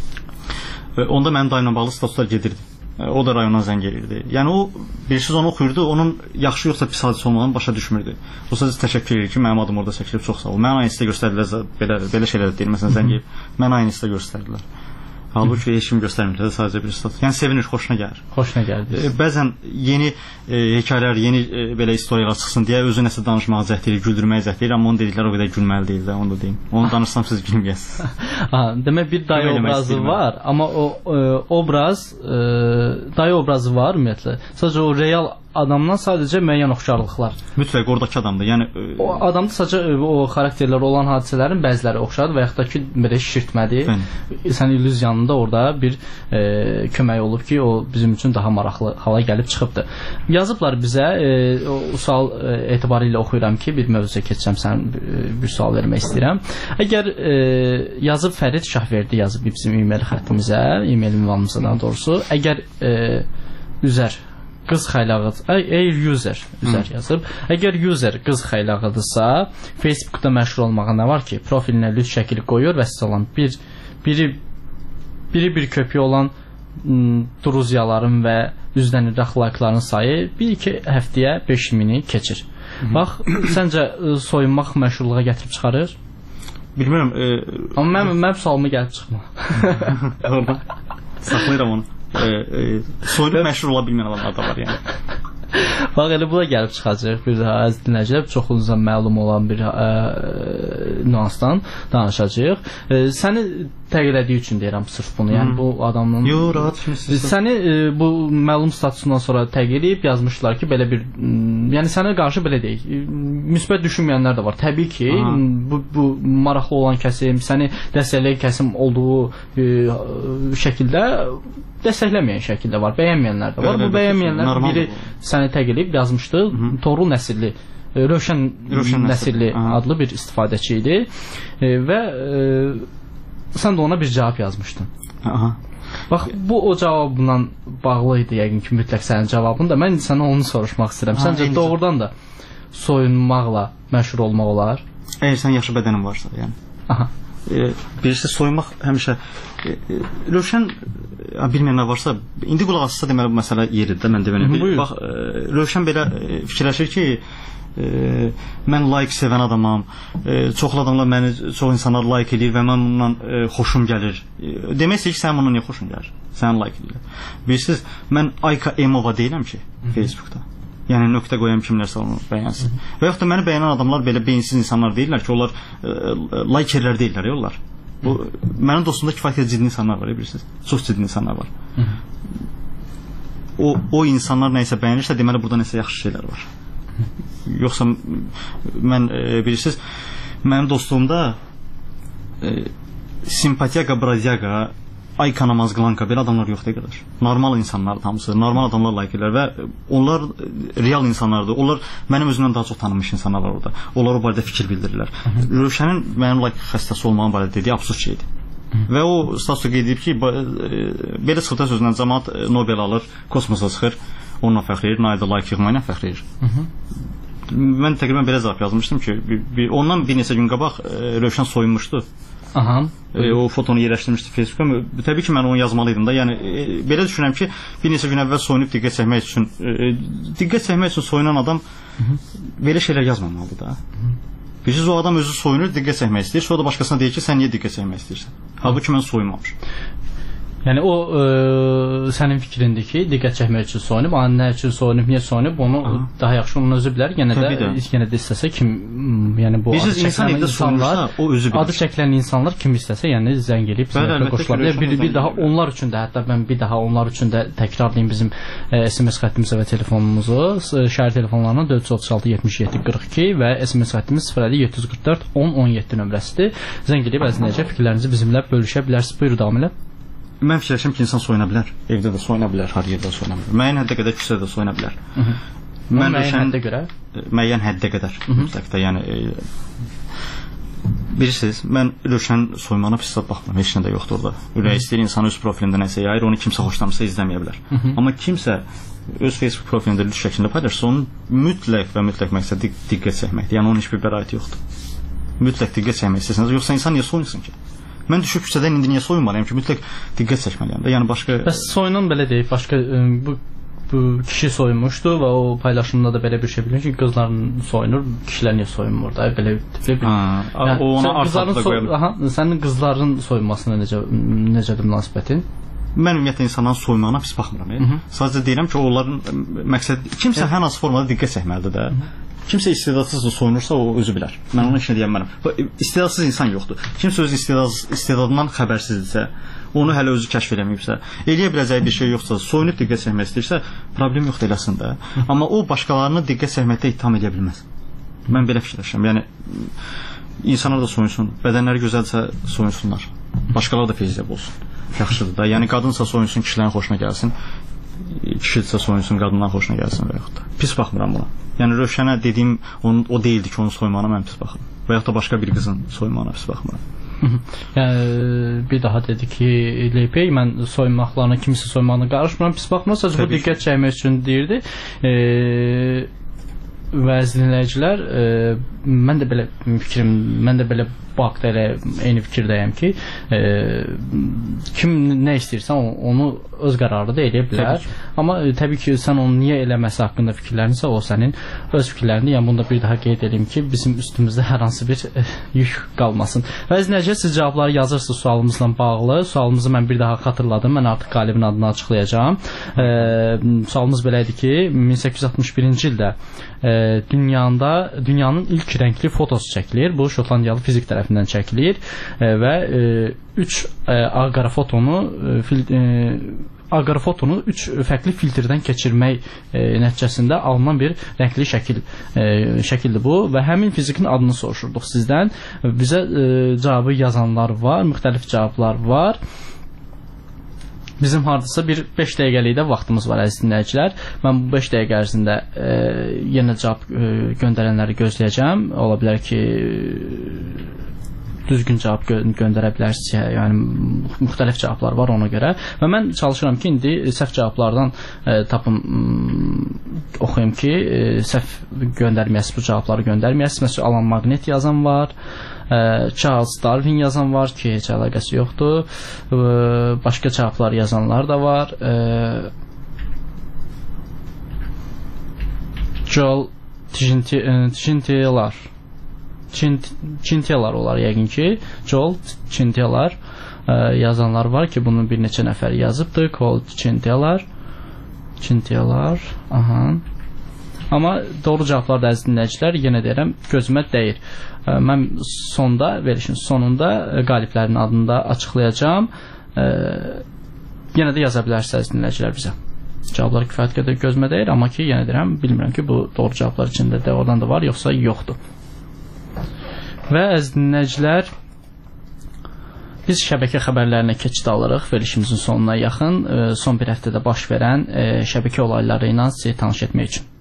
E, onda mənim dayımla bağlı statuslar gedirdi. O da rayondan zəng edirdi. Yəni o birisiz onu oxuyurdu, onun yaxşı yoxsa pis hadisə olmağını başa düşmürdü. O sadəcə təşəkkür edir ki, mənim adım orada çəkilib, çox sağ ol. Mən aynısı da göstərdilər, belə, belə şeylər deyil. Məsələn, zəng edib, mən aynısı da göstərdilər. Halbuki heç kim göstərmirdi, sadəcə bir status. Yəni sevinir, xoşuna gəlir. Xoşuna gəlir. E, bəzən yeni e, hekayələr, yeni e, belə istoriyalar çıxsın deyə özü nəsə danışmağa cəhd edir, güldürməyə cəhd edir, amma onu dediklər o qədər gülməli deyil də, onu da deyim. Onu danışsam siz gülməyəsiniz. Demək bir dayı obrazı var, amma o e, obraz, e, dayı obrazı var ümumiyyətlə. Sadəcə o real adamdan sadəcə müəyyən oxşarlıqlar. Mütləq oradakı adamdır. Yəni e, o adamda sadəcə o xarakterlər olan hadisələrin bəziləri oxşardır və yaxud da ki, belə şişirtmədir. Sən illüziyanında orada bir e, kömək olub ki, o bizim üçün daha maraqlı hala gəlib çıxıbdı. Yazıblar bizə, e, o sual e, etibarı ilə oxuyuram ki, bir mövzuya keçəcəm, sən e, bir sual vermək istəyirəm. Əgər e, yazıb Fərid Şahverdi yazıb bizim e-mail xəttimizə, e-mail ünvanımıza daha doğrusu, əgər e, üzər qız xəylağıdır. Ey user üzər Hı. yazıb. Əgər user qız xəylağıdırsa, Facebookda məşhur olmağa nə var ki? Profilinə lüt şəkili qoyur və siz olan bir biri biri bir köpüyü olan m, druziyaların və üzdən iraq layıqların sayı bir-iki həftəyə beş mini keçir. Hı. Bax, səncə soyunmaq məşhurluğa gətirib çıxarır? Bilmirəm. E... Amma mən mənim sualıma gəlib çıxma. Orada saxlayıram onu. E, e, soyunub məşhur ola bilməyən adamlar da var yəni. Bax, elə bu da gəlib çıxacaq bir daha əziz dinləyicilər, çoxunuzdan məlum olan bir ə, nüansdan danışacağıq. Ə, səni təqdir etdiyi üçün deyirəm sırf bunu. Yəni bu adamın Yo, rahat kimsiniz? Səni ə, bu məlum statusundan sonra təqdir edib yazmışlar ki, belə bir yəni sənə qarşı belə deyək, müsbət düşünməyənlər də var. Təbii ki, Aha. bu bu maraqlı olan kəsim, səni dəstəkləyən kəsim olduğu ə, şəkildə dəstəkləməyən şəkildə var, bəyənməyənlər də var. Bu bəyənməyənlər biri səni təqib edib yazmışdı. Hı -hı. Torul Nəsirli Rövşən, Rövşən Nəsirli Nəsirli adlı bir istifadəçi idi e, və e, sən də ona bir cavab yazmışdın. Aha. Bax, bu o cavabla bağlı idi yəqin ki, mütləq sənin cavabın da. Mən sənə onu soruşmaq istəyirəm. Ha, Səncə doğrudan da soyunmaqla məşhur olmaq olar? Əgər sən yaxşı bədənin varsa, yəni. Aha. E, birisi soyunmaq həmişə e, e, Rövşən e, bilməyən nə varsa, indi qulaq assa deməli bu məsələ yeridir, mən deməli. Bax, e, Rövşən belə e, fikirləşir ki, e, mən layiq sevən adamam, e, çoxlu adamlar məni, çox insanlar layiq edir və mən bundan e, xoşum gəlir. E, demək istəyir ki, sən bundan niyə xoşun gəlir? Sən layiq edir. Bilirsiniz, mən Ayka Emova deyiləm ki, Facebookda. Yəni nöqtə qoyan kimlərsə onu bəyənsin. Və yaxud da məni bəyənən adamlar belə beyinsiz insanlar deyirlər ki, onlar e, laykerlər deyirlər, onlar. Bu mənim dostumda kifayət ciddi insanlar var, bilirsiniz. Çox ciddi insanlar var. O o insanlar nəyisə bəyənirsə, deməli burada nəsə yaxşı şeylər var. Yoxsa mən e, bilirsiniz, mənim dostluğumda e, simpatiyaga, brazyaga, Ayka Namazqlanka belə adamlar yoxdur qədər. Normal insanlardır hamısı, normal adamlar layiqdirlər və onlar real insanlardır. Onlar mənim özümdən daha çox tanınmış insanlar var orada. Onlar o barədə fikir bildirirlər. Rövşənin mənim layiq xəstəsi olmağım barədə dediyi absurd şeydir. Və o statusda qeyd edib ki, belə çıxıda sözündən cəmaət Nobel alır, kosmosa çıxır, onunla fəxr edir, Nayda layiq yığmayla fəxr edir. Mən təqribən belə cavab yazmışdım ki, bir, bir, ondan bir neçə gün qabaq Rövşən soyunmuşdu. Aha. E, o fotonu yerləşdirmişdi Facebook'a. Təbii ki, mən onu yazmalıydım da. Yəni e, belə düşünürəm ki, bir neçə gün əvvəl soyunub diqqət çəkmək üçün, e, diqqət çəkmək üçün soyunan adam Hı -hı. belə şeylər yazmamalıdır da. Bilirsiniz, o adam özü soyunur, diqqət çəkmək istəyir. Sonra da başqasına deyir ki, sən niyə diqqət çəkmək istəyirsən? Halbuki mən soyunmamışam. Yəni o e, sənin fikrindir ki, diqqət çəkmək üçün soyunub, amma nə üçün soyunub, niyə soyunub, onu Aha. daha yaxşı onun özü bilər. Yenə də, də. yenə də istəsə kim, yəni bu Bilirsiniz, adı insan çəkilən insanlar, o özü bilir. Adı çəkilən insanlar kim istəsə, yəni zəng eləyib sənətlə qoşula bilər. Bir, bir daha onlar üçün də, hətta mən bir daha onlar üçün də təkrarlayım bizim e, S M S xəttimizi və telefonumuzu. Şəhər telefonlarından dörd üç otuz altı yetmiş yeddi qırx iki və S M S xəttimiz sıfır əlli yeddi yüz qırx dörd on on yeddi nömrəsidir. Zəng eləyib əzinəcə fikirlərinizi bizimlə bölüşə bilərsiniz. Buyur davam elə. Mən fikirləşirəm ki, insan soyuna bilər. Evdə də soyuna bilər, hər yerdə soyuna bilər. Müəyyən həddə qədər küçədə də soyuna bilər. Hı -hı. Mən müəyyən həddə görə? Müəyyən həddə qədər. Mütləq də, yəni e, bilirsiniz, mən Rövşən soymağına pis baxmıram. Heç nə də yoxdur orada. Ürək istəyir insan öz profilində nəsə yayır, onu kimsə xoşlamırsa izləməyə bilər. Hı -hı. Amma kimsə öz Facebook profilində lüt şəklində paylaşsa, onun mütləq və mütləq məqsədi diqqət çəkməkdir. Yəni onun heç bir bəraəti yoxdur. Mütləq diqqət çəkmək istəsəniz, yoxsa insan niyə soyunsun ki? Mən düşüb küçədən indi niyə soyunmalıyam ki, mütləq diqqət çəkməliyəm də. Yəni başqa Bəs soyunan belə deyil, başqa bu bu kişi soyunmuşdu və o paylaşımda da belə bir şey bilir ki, qızların soyunur, kişilər niyə soyunmur da, belə bir. Ha, yəni, o ona artıq da qoya bilər. Aha, sənin qızların soyunmasına necə necədir münasibətin? Mən ümumiyyətlə insanların soyunmağına pis baxmıram. E? Sadəcə deyirəm ki, onların məqsədi kimsə hər hansı formada diqqət çəkməlidir də. Kimsə istedadsız soyunursa o özü bilər. Mən onun işini deyəm mənəm. İstedadsız insan yoxdur. Kimsə öz istedadından xəbərsizdirsə, onu hələ özü kəşf eləməyibsə, eləyə biləcəyi bir şey yoxsa, soyunub diqqət çəkmək istəyirsə, problem yoxdur eləsin də. Amma o başqalarını diqqət çəkməkdə ittiham edə bilməz. Mən belə fikirləşirəm. Yəni insanlar da soyunsun, bədənləri gözəlsə soyunsunlar. Başqaları da feyziyab olsun. Yaxşıdır da. Yəni qadınsa soyunsun, kişilərin xoşuna gəlsin. Kişidirsə soyunsun, qadından xoşuna gəlsin və yaxud da. Pis baxmıram buna. Yəni Rövşənə dediyim onun, o deyildi ki, onun soymağına mən pis baxıram. Və yaxud da başqa bir qızın soymağına pis baxmıram. Yəni bir daha dedi ki, Leypey, mən soymaqlarına, kimisi soymağına qarışmıram, pis baxmıram. Sadəcə bu diqqət çəkmək üçün deyirdi. Eee və əzizləyicilər, e, mən də belə fikrim, mən də belə bu haqda elə eyni fikirdəyəm ki, e, kim nə istəyirsə onu öz qərarında eləyə bilər. Təbii Amma e, təbii ki, sən onu niyə eləməsi haqqında fikirlərinsə, o sənin öz fikirlərini, yəni bunu da bir daha qeyd edeyim ki, bizim üstümüzdə hər hansı bir e, yük qalmasın. Və əzizləyicilər, siz cavabları yazırsınız sualımızla bağlı. Sualımızı mən bir daha xatırladım. Mən artıq qalibin adını açıqlayacağam. E, sualımız belə idi ki, min səkkiz yüz altmış birinci ildə e, dünyada dünyanın ilk rəngli fotosu çəkilir. Bu Şotlandiyalı fizik tərəfindən çəkilir e, və üç e, ağ-qara fotonu e, fil, e, ağ-qara fotonu üç fərqli filtrdən keçirmək e, nəticəsində alınan bir rəngli şəkil e, şəkildir bu və həmin fizikin adını soruşurduq sizdən. Bizə e, cavabı yazanlar var, müxtəlif cavablar var. bizim hardasa bir beş dəqiqəlik də vaxtımız var əziz dinləyicilər. Mən bu beş dəqiqə ərzində e, yenə cavab e, göndərənləri gözləyəcəm. Ola bilər ki düzgün cavab gö göndərə bilərsə, yəni müxtəlif cavablar var ona görə və mən çalışıram ki, indi səhv cavablardan e, tapım oxuyum ki, e, səhv göndərməyəsiz, bu cavabları göndərməyəsiz. Məsələn, Alan Magnet yazan var, e, Charles Darwin yazan var ki, heç əlaqəsi yoxdur. E, başqa cavablar yazanlar da var. E, Joel Tintilar Çintiyalar olar yəqin ki, Joel Çintiyalar e, yazanlar var ki, bunun bir neçə nəfər yazıbdır. Joel Çintiyalar Çintiyalar aha. Amma doğru cavablar da əziz dinləyicilər, yenə deyirəm, gözümə dəyir. E, mən sonda, verilişin sonunda e, qaliblərin adını da açıqlayacağam. E, yenə də yaza bilərsiniz əziz dinləyicilər bizə. Cavablar kifayət qədər gözümə dəyir, amma ki, yenə deyirəm, bilmirəm ki, bu doğru cavablar içində də oradan da var, yoxsa yoxdur. Və əziz dinləyicilər, biz şəbəkə xəbərlərinə keçid alırıq. Verilişimizin sonuna yaxın son bir həftədə baş verən şəbəkə olayları ilə sizi tanış etmək üçün.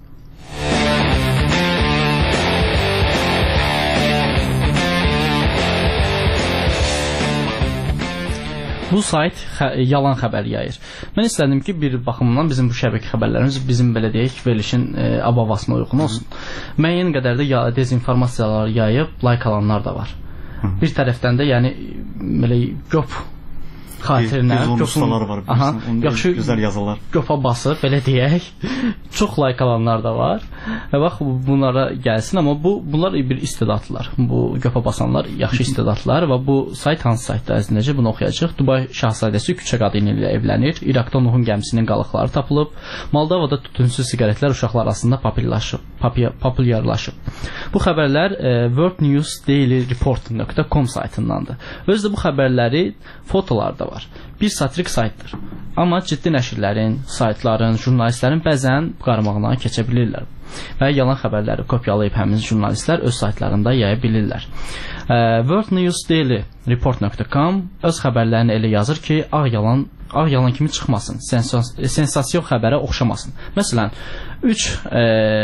Bu sayt xə yalan xəbər yayır. Mən istədim ki, bir baxımdan bizim bu şəbəkə xəbərlərimiz bizim belə deyək, verilişin e, abavasına uyğun olsun. Müəyyən qədər də ya dezinformasiyalar yayıb, like alanlar da var. Hı. Bir tərəfdən də yəni belə göp xatirinə, göpünlər var, bilirsən, yaxşı gözəl yazılar. Göpa basır, belə deyək. Çox like alanlar da var. Və bax bunlara gəlsin, amma bu bunlar bir istedadlılar. Bu göpa basanlar yaxşı istedadlılar və bu sayt hansı saytda əzindəcə bunu oxuyacağıq. Dubay şahzadəsi küçə qadını ilə evlənir. İraqda Nuhun gəmisinin qalıqları tapılıb. Moldovada tütünsüz siqaretlər uşaqlar arasında populyarlaşıb. populyarlaşıb. Bu xəbərlər e, world news daily report nöqtə com saytındandır. Özdə bu xəbərləri fotolar da var. Bir satirik saytdır. Amma ciddi nəşrlərin, saytların, jurnalistlərin bəzən qarmağına keçə bilirlər. Və yalan xəbərləri kopyalayıb həmin jurnalistlər öz saytlarında yaya bilirlər. E, world news daily report nöqtə com öz xəbərlərini elə yazır ki, ağ yalan ağ yalan kimi çıxmasın, sensas sensasiyon xəbərə oxşamasın. Məsələn, üç e,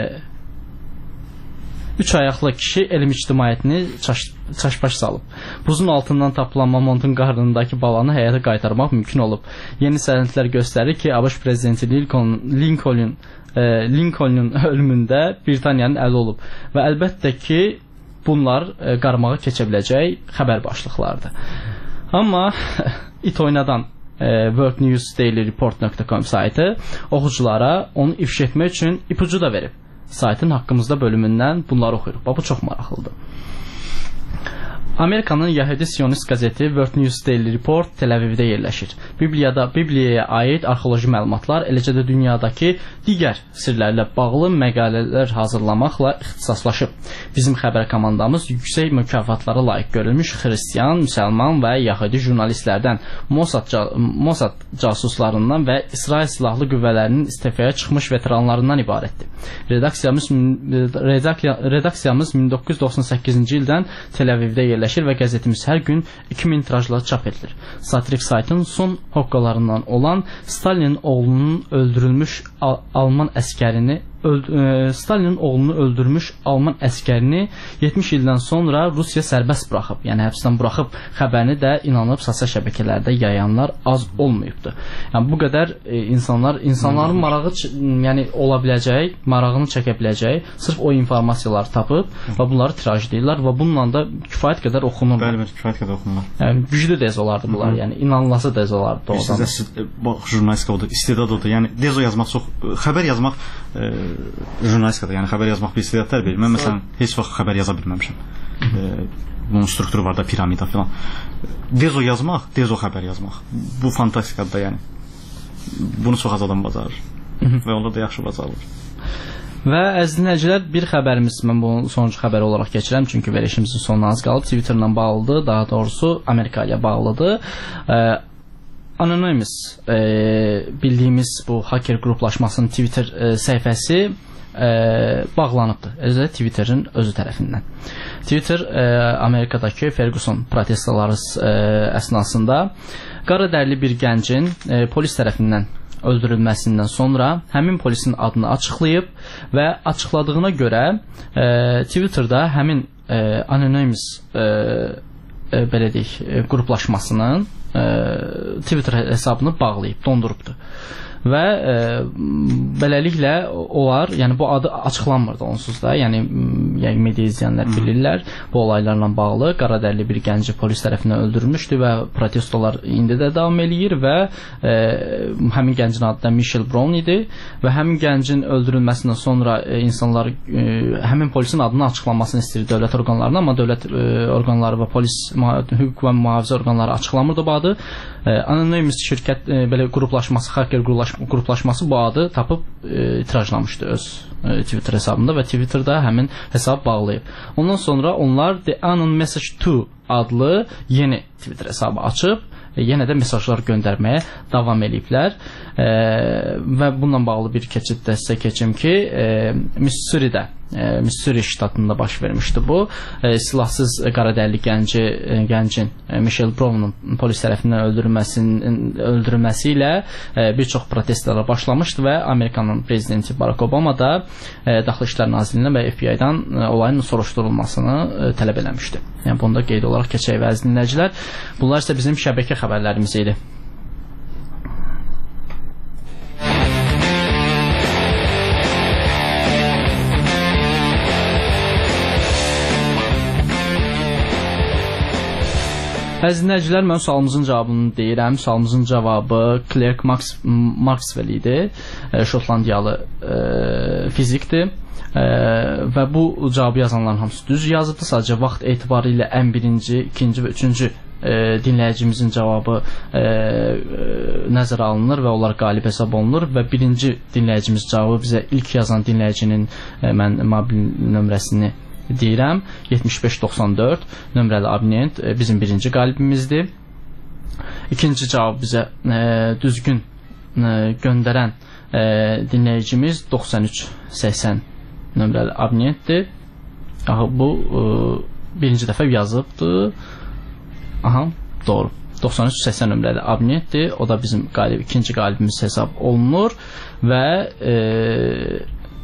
Üç ayaqlı kişi elm ictimaiyyətini çaş, çaşbaş salıb. Buzun altından tapılan mamontun qarnındakı balanı həyata qaytarmaq mümkün olub. Yeni sənədlər göstərir ki, ABŞ prezidenti Lincoln, Lincoln, e, Lincolnun ölümündə Britaniyanın əli olub. Və əlbəttə ki, bunlar e, qarmağa keçə biləcək xəbər başlıqlardır. Amma it oynadan e, world news daily report nöqtə com saytı oxuculara onu ifşa etmək üçün ipucu da verib. Saytın haqqımızda bölümündən bunları oxuyuruq. Bu çox maraqlıdır. Amerikanın Yahudi Sionist qəzeti World News Daily Report Tel Avivdə yerləşir. Bibliyada Bibliyaya aid arxeoloji məlumatlar, eləcə də dünyadakı digər sirlərlə bağlı məqalələr hazırlamaqla ixtisaslaşıb. Bizim xəbər komandamız yüksək mükafatlara layiq görülmüş xristian, müsəlman və Yahudi jurnalistlərdən, Mossad, Mossad casuslarından və İsrail silahlı qüvvələrinin istifaya çıxmış veteranlarından ibarətdir. Redaksiyamız, redaksiyamız min doqquz yüz doxsan səkkizinci ildən Tel Avivdə yerləşir və qəzetimiz hər gün iki min tirajla çap edilir. Satirik saytın son hoqqalarından olan Stalinin oğlunun öldürülmüş Al Alman əskərini Stalinin oğlunu öldürmüş Alman əskərini yetmiş ildən sonra Rusiya sərbəst buraxıb, yəni həbsdən buraxıb xəbərini də inanıb sosial şəbəkələrdə yayanlar az olmayıbdır. Yəni bu qədər e, insanlar, insanların marağı, yəni ola biləcək, marağını çəkə biləcək, sırf o informasiyaları tapıb və bunları tiraj edirlər və bununla da kifayət qədər oxunur. Bəli, bəli, kifayət qədər oxunurlar. Yəni güclü dez olardı bunlar, Hı -hı. yəni inanılası dez olardı doğrudan. Siz bax jurnalistika odur, istedad odur. Yəni dezo yazmaq çox, xəbər yazmaq e, jurnalistikada, yəni xəbər yazmaq bir istedadlar verir. Mən məsələn heç vaxt xəbər yaza bilməmişəm. E, bunun strukturu var da, piramida filan. Dezo yazmaq, dezo xəbər yazmaq. Bu fantastikadır da, yəni. Bunu çox az adam bacarır. Və onlar da yaxşı bacarır. Və əziz dinləyicilər, bir xəbərimiz, mən bunu sonuncu xəbər olaraq keçirəm, çünki verilişimizin sonuna az qalıb. Twitterla bağlıdır, daha doğrusu Amerika ilə bağlıdır. E, Anonymous e, bildiyimiz bu hacker qruplaşmasının Twitter e, səhifəsi e, bağlanıbdır. Özü Twitterin özü tərəfindən. Twitter e, Amerikadakı Ferguson protestoları e, əsnasında qara dərili bir gəncin e, polis tərəfindən öldürülməsindən sonra həmin polisin adını açıqlayıb və açıqladığına görə e, Twitterda həmin e, Anonymous e, e, belə deyək, e, qruplaşmasının e, Twitter hesabını bağlayıb, dondurubdur. Və e, beləliklə onlar, yəni bu adı açıqlanmırdı onsuz da, yəni, yəni media izləyənlər bilirlər bu olaylarla bağlı. Qara dərili bir gənci polis tərəfindən öldürülmüşdü və protestolar indi də davam eləyir və e, həmin gəncin adı da Michelle Brown idi və həmin gəncin öldürülməsindən sonra e, insanlar e, həmin polisin adını açıqlanmasını istəyir dövlət orqanlarına, amma dövlət e, orqanları və polis, hüquq və mühafizə orqanları açıqlamırdı bu adı. E, Anonymous şirkət e, belə qruplaşması, hacker qruplaşması qruplaşması bu adı tapıb e, tirajlamışdı öz e, Twitter hesabında və Twitterda həmin hesab bağlayıb. Ondan sonra onlar The Anon Message iki adlı yeni Twitter hesabı açıb e, yenə də mesajlar göndərməyə davam eləyiblər. E, və bununla bağlı bir keçid də sizə keçim ki, e, Missouri'də E, Missouri ştatında baş vermişdi bu. E, silahsız qara dərili gənci, e, gəncin e, Michelle Brown'un polis tərəfindən öldürülməsinin öldürülməsi ilə e, bir çox protestlər başlamışdı və Amerikanın prezidenti Barack Obama da e, Daxili İşlər Nazirliyinə və F B I-dan e, olayın soruşturulmasını e, tələb eləmişdi. Yəni bunda qeyd olaraq keçək və əziz dinləyicilər, bunlar isə bizim şəbəkə xəbərlərimiz idi. Əziz dinləyicilər, mən sualımızın cavabını deyirəm. Sualımızın cavabı Clerk Max Maxwell idi. E, Şotlandiyalı e, fizikdir. E, və bu cavabı yazanların hamısı düz yazıbdı. Sadəcə vaxt etibarı ilə ən birinci, ikinci və üçüncü e, dinləyicimizin cavabı e, e, nəzərə alınır və onlar qalib hesab olunur və birinci dinləyicimiz cavabı bizə ilk yazan dinləyicinin e, mən mobil nömrəsini deyirəm, yetmiş beş doxsan dörd nömrəli abonent e, bizim birinci qalibimizdir. İkinci cavab bizə e, düzgün e, göndərən e, dinləyicimiz doxsan üç səksən nömrəli abonentdir. Aha, bu e, birinci dəfə yazıbdır. Aha, doğru. doxsan üç səksən nömrəli abonentdir. O da bizim qalib, ikinci qalibimiz hesab olunur və e,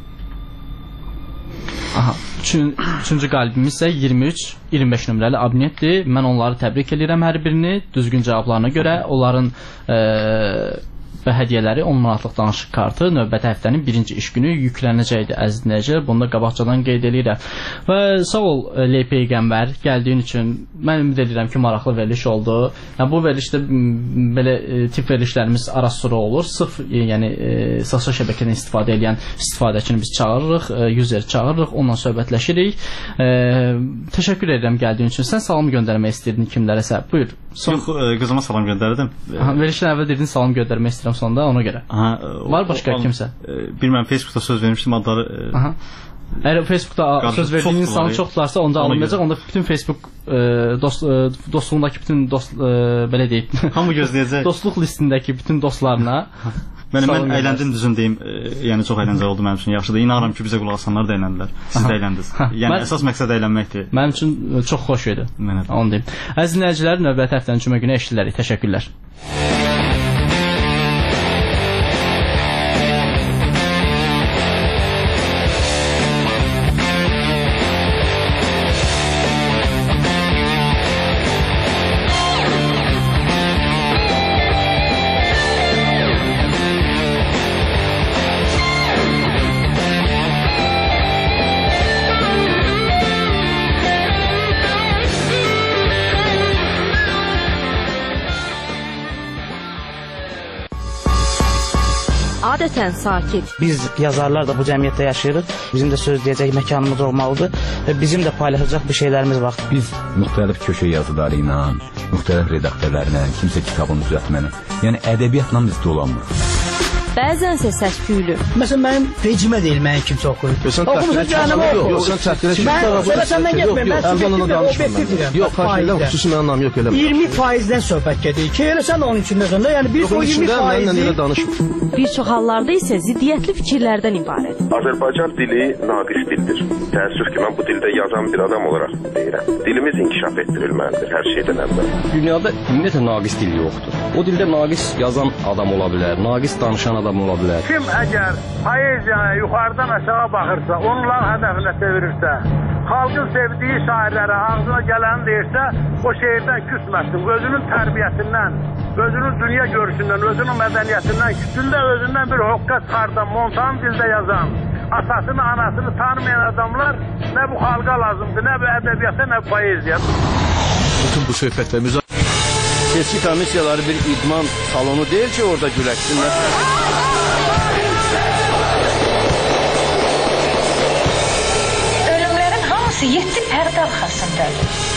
aha, üçün, üçüncü qalibimiz isə iyirmi üç iyirmi beş nömrəli abonentdir. Mən onları təbrik edirəm hər birini düzgün cavablarına görə. Onların e, və hədiyyələri on manatlıq danışıq kartı növbəti həftənin birinci iş günü yüklənəcəkdir əziz dinləyicilər. Bunu da qabaqcadan qeyd edirəm. Və sağ ol L Peyğəmbər, gəldiyin üçün mən ümid edirəm ki, maraqlı veriliş oldu. Yəni, bu verilişdə belə e, tip verilişlərimiz ara-sıra olur. Sırf e, yəni e, sosial şəbəkədən istifadə edən istifadəçini biz çağırırıq, e, user çağırırıq, onunla söhbətləşirik. E, təşəkkür edirəm gəldiyin üçün. Sən salam göndərmək istəyirdin kimlərəsə? Buyur. Son... Yox, e, qızıma salam göndərdim. Aha, verilişdən əvvəl dedin salam göndərmək istəyirəm sonda, ona görə. Aha, var başqa o, kimsə? E, bilməm, Facebookda söz vermişdim adları. E, Aha. Əgər Facebookda söz verdiyin insan çoxdurlarsa, onda alınmayacaq. Onda bütün Facebook e, dost, e, dostluğundakı bütün dost e, belə deyib. Hamı gözləyəcək. Dostluq listindəki bütün dostlarına. Mən mən əyləndim düzün deyim. E, yəni çox əyləncəli oldu mənim üçün. Yaxşıdır. İnanıram ki, bizə qulaq asanlar da əyləndirlər. Siz də əyləndiniz. Yəni mən, əsas məqsəd əylənməkdir. Mənim üçün çox xoş idi. Mənə də. Onu deyim. Əziz dinləyicilər, növbəti həftənin cümə günü eşidilərik. Təşəkkürlər. Adətən sakit. Biz yazarlar da bu cəmiyyətdə yaşayırıq. Bizim də söz deyəcək məkanımız olmalıdır və bizim də paylaşacaq bir şeylərimiz var. Biz müxtəlif köşə yazıları ilə, müxtəlif redaktörlərlə, kimsə kitabını düzəltməni, yəni ədəbiyyatla biz dolanmırıq. bəzənsə səs-küylü. Məsələn, mənim vecimə deyil mənim kimsə oxuyur. Oxumusa cəhənnəmə oxuyur. Yox, sən təxtirə çıxma. Mən sonra səndən getməyim. Mən subjektiv və objektiv deyirəm. Yox, xahiş xüsusi mənim anlamı yox elə. iyirmi faizdən söhbət gedir ki, elə sən də onun içindəsən də. Yəni biz o iyirmi faizi bir çox hallarda isə ziddiyyətli fikirlərdən ibarət. Azərbaycan dili naqis dildir. Təəssüf ki, mən bu dildə yazan bir adam olaraq deyirəm. Dilimiz inkişaf etdirilməlidir hər şeydən əvvəl. Dünyada ümumiyyətlə naqis dil yoxdur. O dildə naqis yazan adam ola bilər, naqis danışan adam ola bilər. Kim əgər poeziyaya yuxarıdan aşağı baxırsa, onların hədəfinə çevirirsə, xalqın sevdiyi şairlərə ağzına gələni deyirsə, o şeirdən küsməsin. Özünün tərbiyəsindən, özünün dünya görüşündən, özünün mədəniyyətindən küsün də özündən bir hoqqa çıxardan, montan dildə yazan, atasını, anasını tanımayan adamlar nə bu xalqa lazımdır, nə bu ədəbiyyata, nə bu poeziya. Bütün bu söhbətlər müzakirə seçki komissiyaları bir idman salonu deyil ki, orada güləşsinlər. Ölümlərin hamısı yeddi pərdə arxasındadır.